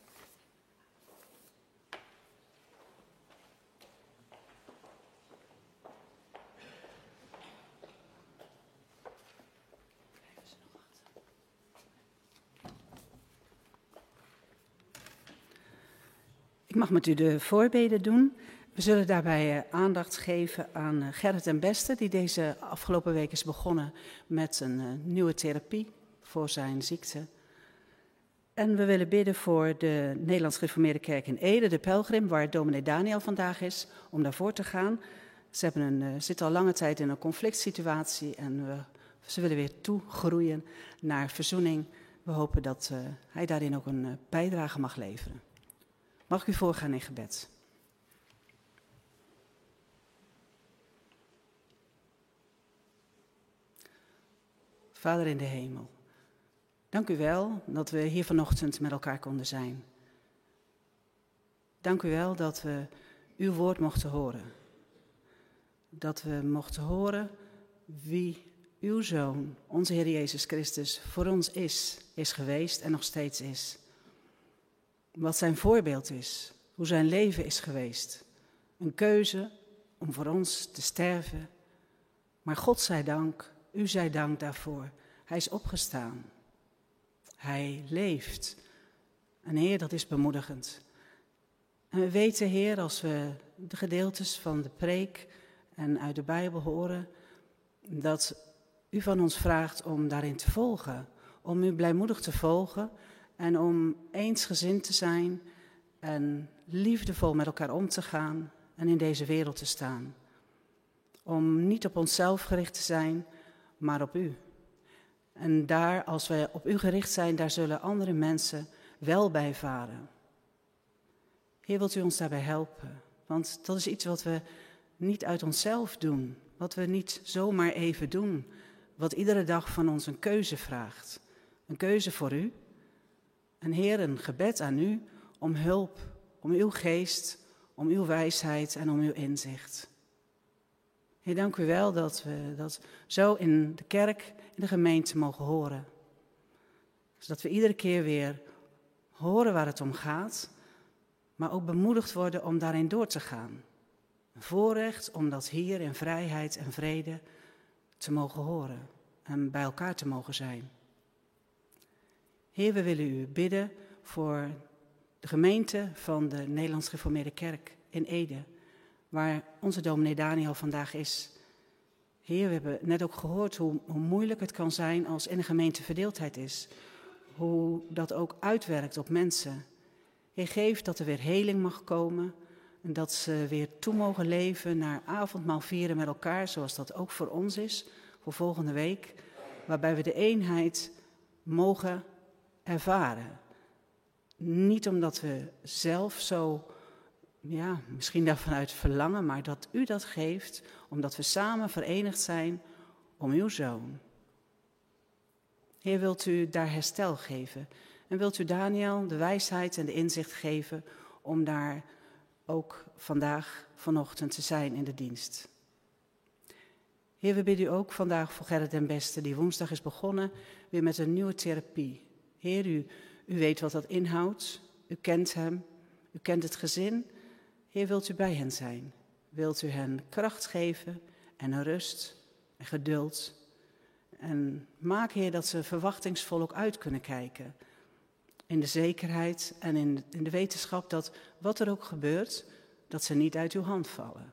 Ik mag met u de voorbeden doen. We zullen daarbij aandacht geven aan Gerrit ten Beste, die deze afgelopen week is begonnen met een nieuwe therapie voor zijn ziekte. En we willen bidden voor de Nederlands Gereformeerde Kerk in Ede, de pelgrim, waar dominee Daniel vandaag is, om daarvoor te gaan. Ze hebben een, zitten al lange tijd in een conflict situatie en we, ze willen weer toegroeien naar verzoening. We hopen dat uh, hij daarin ook een uh, bijdrage mag leveren. Mag ik u voorgaan in gebed? Vader in de hemel, dank u wel dat we hier vanochtend met elkaar konden zijn. Dank u wel dat we uw woord mochten horen. Dat we mochten horen wie uw Zoon, onze Heer Jezus Christus, voor ons is, is geweest en nog steeds is. Wat zijn voorbeeld is, hoe zijn leven is geweest. Een keuze om voor ons te sterven. Maar God zij dank, u zij dank daarvoor. Hij is opgestaan. Hij leeft. En Heer, dat is bemoedigend. En we weten, Heer, als we de gedeeltes van de preek en uit de Bijbel horen, dat u van ons vraagt om daarin te volgen. Om u blijmoedig te volgen. En om eensgezind te zijn en liefdevol met elkaar om te gaan en in deze wereld te staan. Om niet op onszelf gericht te zijn, maar op u. En daar, als we op u gericht zijn, daar zullen andere mensen wel bij varen. Heer, wilt u ons daarbij helpen? Want dat is iets wat we niet uit onszelf doen. Wat we niet zomaar even doen. Wat iedere dag van ons een keuze vraagt. Een keuze voor u. En Heer, een gebed aan u om hulp, om uw geest, om uw wijsheid en om uw inzicht. Heer, dank u wel dat we dat zo in de kerk, in de gemeente mogen horen. Zodat we iedere keer weer horen waar het om gaat, maar ook bemoedigd worden om daarin door te gaan. Een voorrecht om dat hier in vrijheid en vrede te mogen horen en bij elkaar te mogen zijn. Heer, we willen u bidden voor de gemeente van de Nederlands Gereformeerde Kerk in Ede, waar onze dominee Daniel vandaag is. Heer, we hebben net ook gehoord hoe, hoe moeilijk het kan zijn als in een gemeente verdeeldheid is. Hoe dat ook uitwerkt op mensen. Heer, geef dat er weer heling mag komen en dat ze weer toe mogen leven naar avondmaal vieren met elkaar, zoals dat ook voor ons is, voor volgende week, waarbij we de eenheid mogen ervaren. Niet omdat we zelf zo, ja, misschien daarvanuit verlangen, maar dat u dat geeft, omdat we samen verenigd zijn om uw Zoon. Heer, wilt u daar herstel geven? En wilt u Daniel de wijsheid en de inzicht geven om daar ook vandaag, vanochtend te zijn in de dienst? Heer, we bidden u ook vandaag voor Gerrit den Beste, die woensdag is begonnen, weer met een nieuwe therapie. Heer, u, u weet wat dat inhoudt. U kent hem. U kent het gezin. Heer, wilt u bij hen zijn? Wilt u hen kracht geven en een rust en geduld? En maak, Heer, dat ze verwachtingsvol ook uit kunnen kijken. In de zekerheid en in, in de wetenschap dat wat er ook gebeurt, dat ze niet uit uw hand vallen.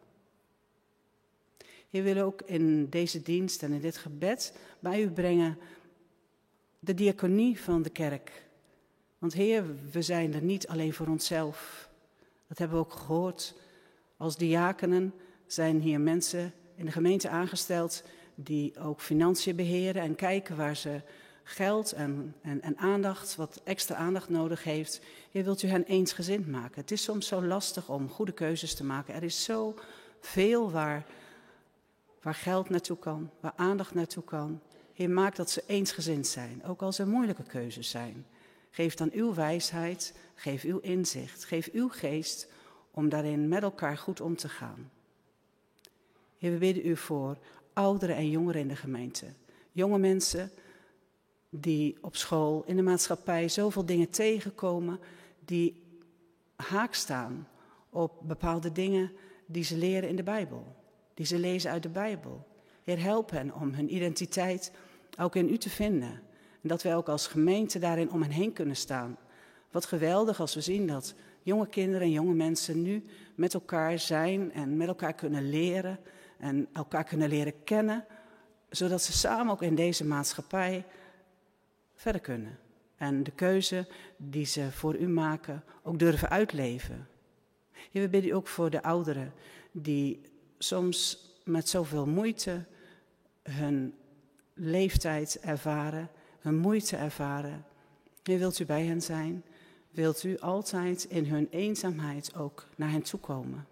Heer, we willen ook in deze dienst en in dit gebed bij u brengen de diaconie van de kerk. Want Heer, we zijn er niet alleen voor onszelf. Dat hebben we ook gehoord. Als diakenen zijn hier mensen in de gemeente aangesteld die ook financiën beheren en kijken waar ze geld en, en, en aandacht, wat extra aandacht nodig heeft. Heer, wilt u hen eensgezind maken? Het is soms zo lastig om goede keuzes te maken. Er is zo veel waar, waar geld naartoe kan, waar aandacht naartoe kan. Heer, maak dat ze eensgezind zijn, ook als er moeilijke keuzes zijn. Geef dan uw wijsheid, geef uw inzicht, geef uw geest om daarin met elkaar goed om te gaan. Heer, we bidden u voor ouderen en jongeren in de gemeente. Jonge mensen die op school, in de maatschappij zoveel dingen tegenkomen die haak staan op bepaalde dingen die ze leren in de Bijbel, die ze lezen uit de Bijbel. Heer, help hen om hun identiteit ook in u te vinden. En dat wij ook als gemeente daarin om hen heen kunnen staan. Wat geweldig als we zien dat jonge kinderen en jonge mensen nu met elkaar zijn en met elkaar kunnen leren en elkaar kunnen leren kennen, zodat ze samen ook in deze maatschappij verder kunnen. En de keuze die ze voor u maken ook durven uitleven. Heer, we bidden u ook voor de ouderen die soms met zoveel moeite hun leeftijd ervaren, hun moeite ervaren. Heer, wilt u bij hen zijn? Wilt u altijd in hun eenzaamheid ook naar hen toe komen?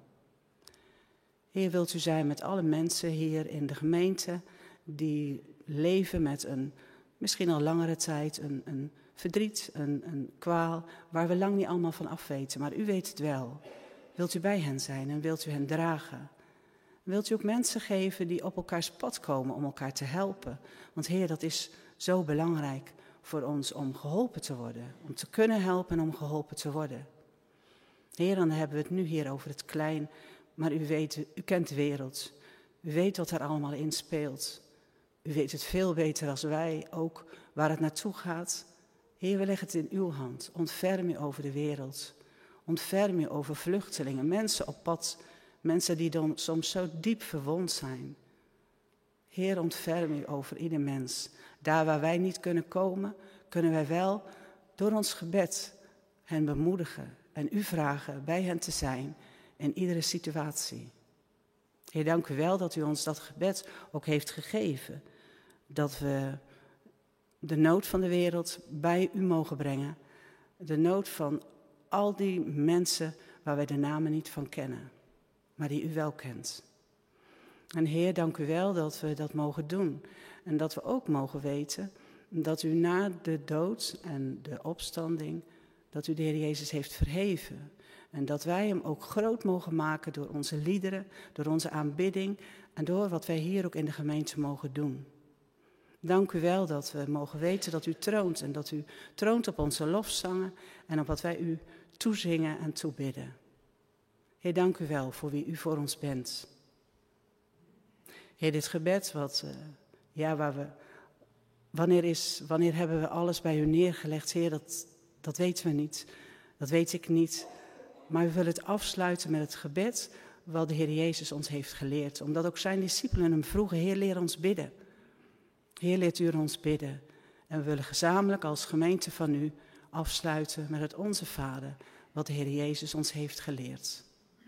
Heer, wilt u zijn met alle mensen hier in de gemeente die leven met een, misschien al langere tijd, een, een verdriet, een, een kwaal, waar we lang niet allemaal van af weten, maar u weet het wel. Wilt u bij hen zijn en wilt u hen dragen? Wilt u ook mensen geven die op elkaars pad komen om elkaar te helpen? Want Heer, dat is zo belangrijk voor ons om geholpen te worden. Om te kunnen helpen en om geholpen te worden. Heer, dan hebben we het nu hier over het klein, maar u weet, u kent de wereld. U weet wat er allemaal in speelt. U weet het veel beter als wij, ook waar het naartoe gaat. Heer, we leggen het in uw hand. Ontferm u over de wereld. Ontferm u over vluchtelingen, mensen op pad. Mensen die dan soms zo diep verwond zijn. Heer, ontferm u over ieder mens. Daar waar wij niet kunnen komen, kunnen wij wel door ons gebed hen bemoedigen. En u vragen bij hen te zijn in iedere situatie. Heer, dank u wel dat u ons dat gebed ook heeft gegeven. Dat we de nood van de wereld bij u mogen brengen. De nood van al die mensen waar wij de namen niet van kennen. Maar die u wel kent. En Heer, dank u wel dat we dat mogen doen. En dat we ook mogen weten dat u na de dood en de opstanding, dat u de Heer Jezus heeft verheven. En dat wij hem ook groot mogen maken door onze liederen, door onze aanbidding en door wat wij hier ook in de gemeente mogen doen. Dank u wel dat we mogen weten dat u troont en dat u troont op onze lofzangen en op wat wij u toezingen en toebidden. Heer, dank u wel voor wie u voor ons bent. Heer, dit gebed, wat, uh, ja, waar we, wanneer, is, wanneer hebben we alles bij u neergelegd? Heer, dat, dat weten we niet. Dat weet ik niet. Maar we willen het afsluiten met het gebed wat de Heer Jezus ons heeft geleerd. Omdat ook zijn discipelen hem vroegen, Heer, leer ons bidden. Heer, leert u ons bidden. En we willen gezamenlijk als gemeente van u afsluiten met het Onze Vader, wat de Heer Jezus ons heeft geleerd.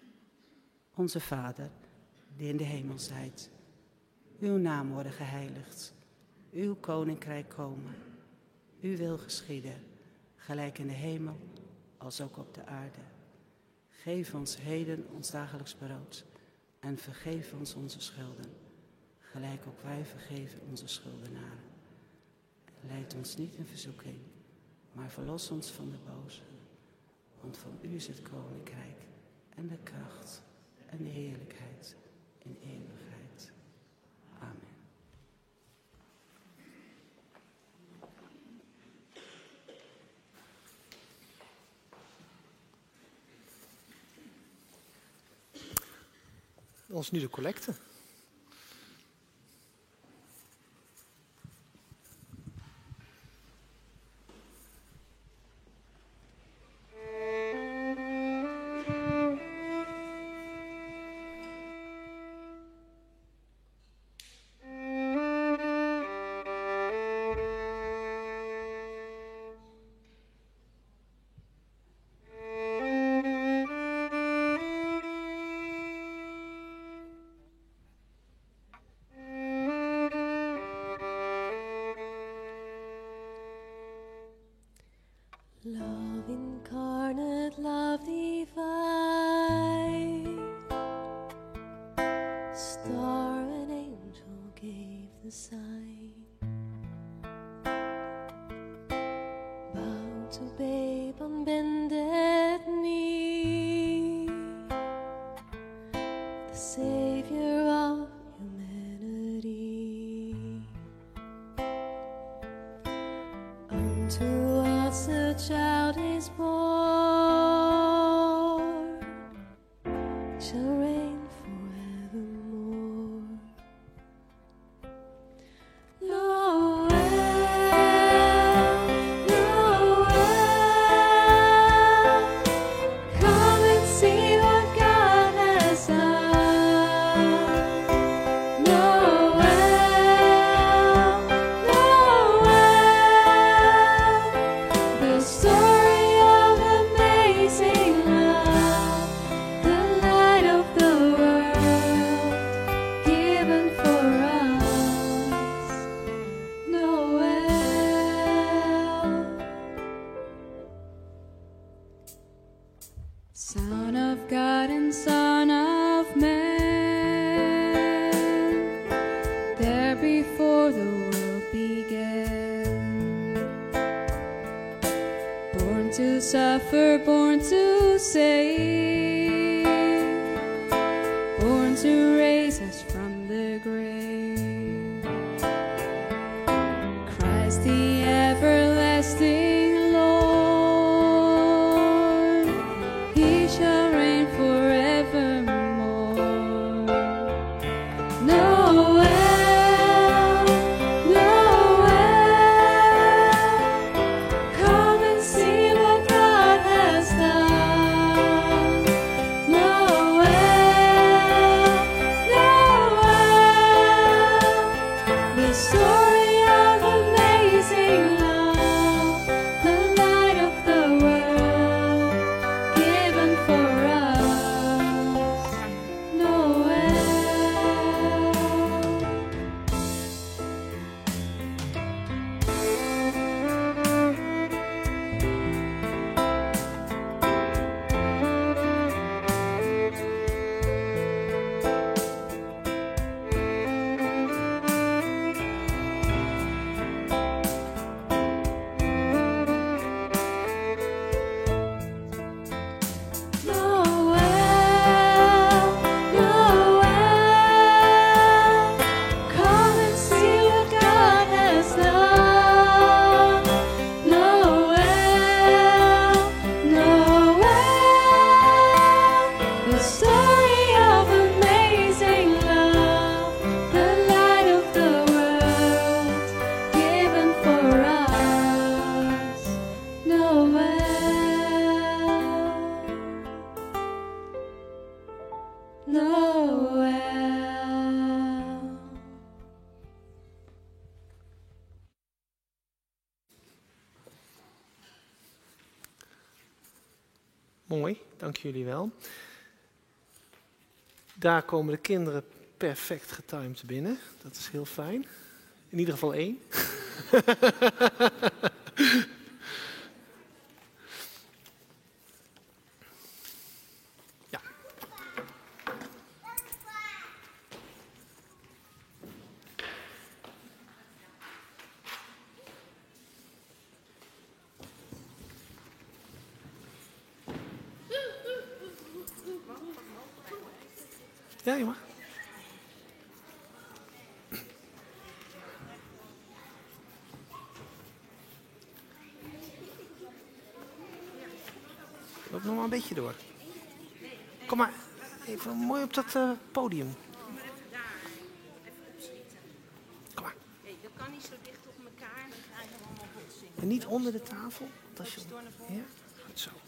Onze Vader, die in de hemel zijt. Uw naam worden geheiligd. Uw koninkrijk komen. Uw wil geschieden, gelijk in de hemel als ook op de aarde. Geef ons heden ons dagelijks brood en vergeef ons onze schulden, gelijk ook wij vergeven onze schuldenaren. Leid ons niet in verzoeking, maar verlos ons van de boze. Want van u is het koninkrijk en de kracht en de heerlijkheid in eeuwigheid. Amen. ons nu de collecte. Love incarnate, love divine, star and angel gave the sign. Bow to babe on bended knee, the Savior of humanity. Unto us a child is born, shall reign forevermore. Noel, Noel, come and see what God has done. Noel, Noel, the story of amazing love, the light of the world given for us. Noel. Son of God and Son of Man, there before the world began, born to suffer, born to save, born to raise us from the grave. Christ the everlasting Lord, He shall reign forevermore. Noel, Noel, come and see what God has done. Noel, Noel, the story of amazing love, the light of the world given for us. Noel. Noel, Noel, come and see what God has done. Noel, Noel, the story of amazing love, the light of the world given for us. Noel. Noel. Mooi, dank jullie wel. Daar komen de kinderen perfect getimed binnen. Dat is heel fijn. In ieder geval één. Ja. Ja, je mag. Loop nog maar een beetje door. Kom maar. Even mooi op dat uh, podium. Kom maar. Dat kan niet zo dicht op elkaar, dan krijgen we allemaal botsing. En niet onder de tafel. Dat je... Ja, goed zo.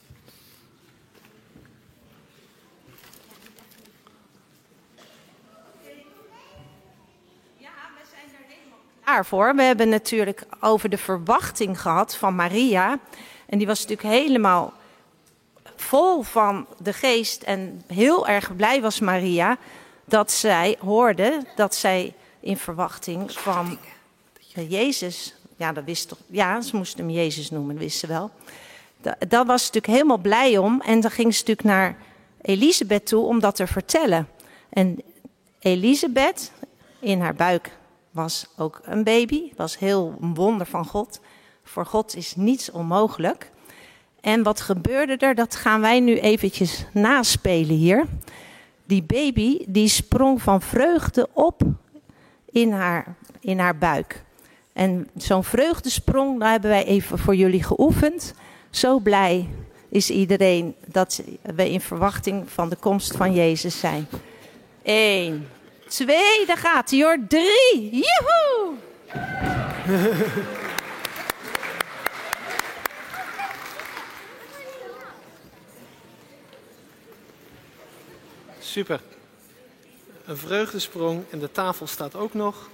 Klaar voor. We hebben natuurlijk over de verwachting gehad van Maria. En die was natuurlijk helemaal vol van de geest. En heel erg blij was Maria dat zij hoorde dat zij in verwachting van Jezus... Ja, dat wist toch, ja, ze moesten hem Jezus noemen, dat wist ze wel. Daar was ze natuurlijk helemaal blij om. En dan ging ze natuurlijk naar Elisabeth toe om dat te vertellen. En Elisabeth, in haar buik was ook een baby. Was heel een wonder van God. Voor God is niets onmogelijk. En wat gebeurde er, dat gaan wij nu eventjes naspelen hier. Die baby, die sprong van vreugde op in haar, in haar buik. En zo'n vreugdesprong, daar hebben wij even voor jullie geoefend. Zo blij is iedereen dat we in verwachting van de komst van Jezus zijn. Eén, twee, daar gaat hij hoor. Drie, joehoe! Super. Een vreugdesprong en de tafel staat ook nog.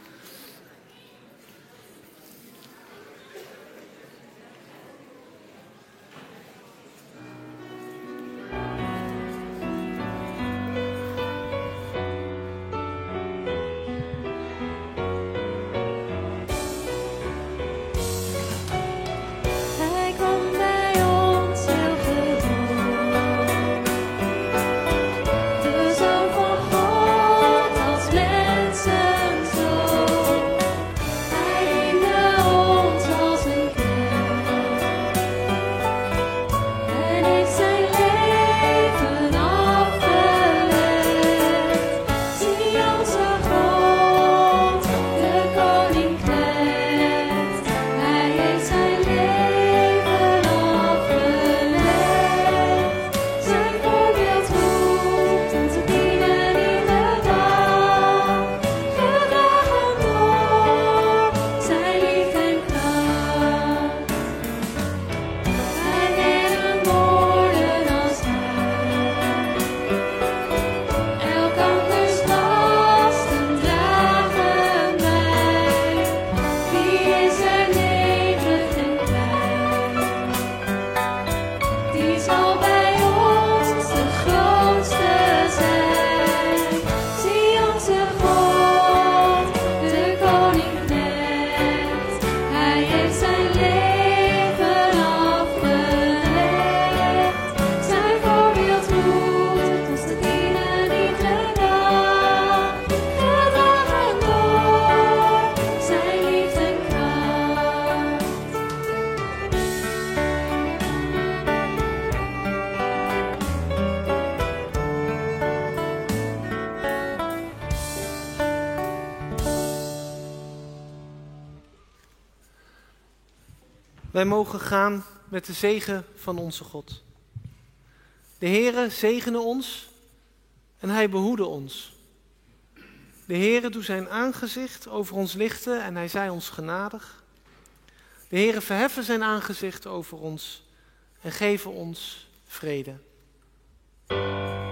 Wij mogen gaan met de zegen van onze God. De Heere zegene ons en Hij behoede ons. De Heere doet zijn aangezicht over ons lichten en Hij zij ons genadig. De Heere verheffen zijn aangezicht over ons en geven ons vrede.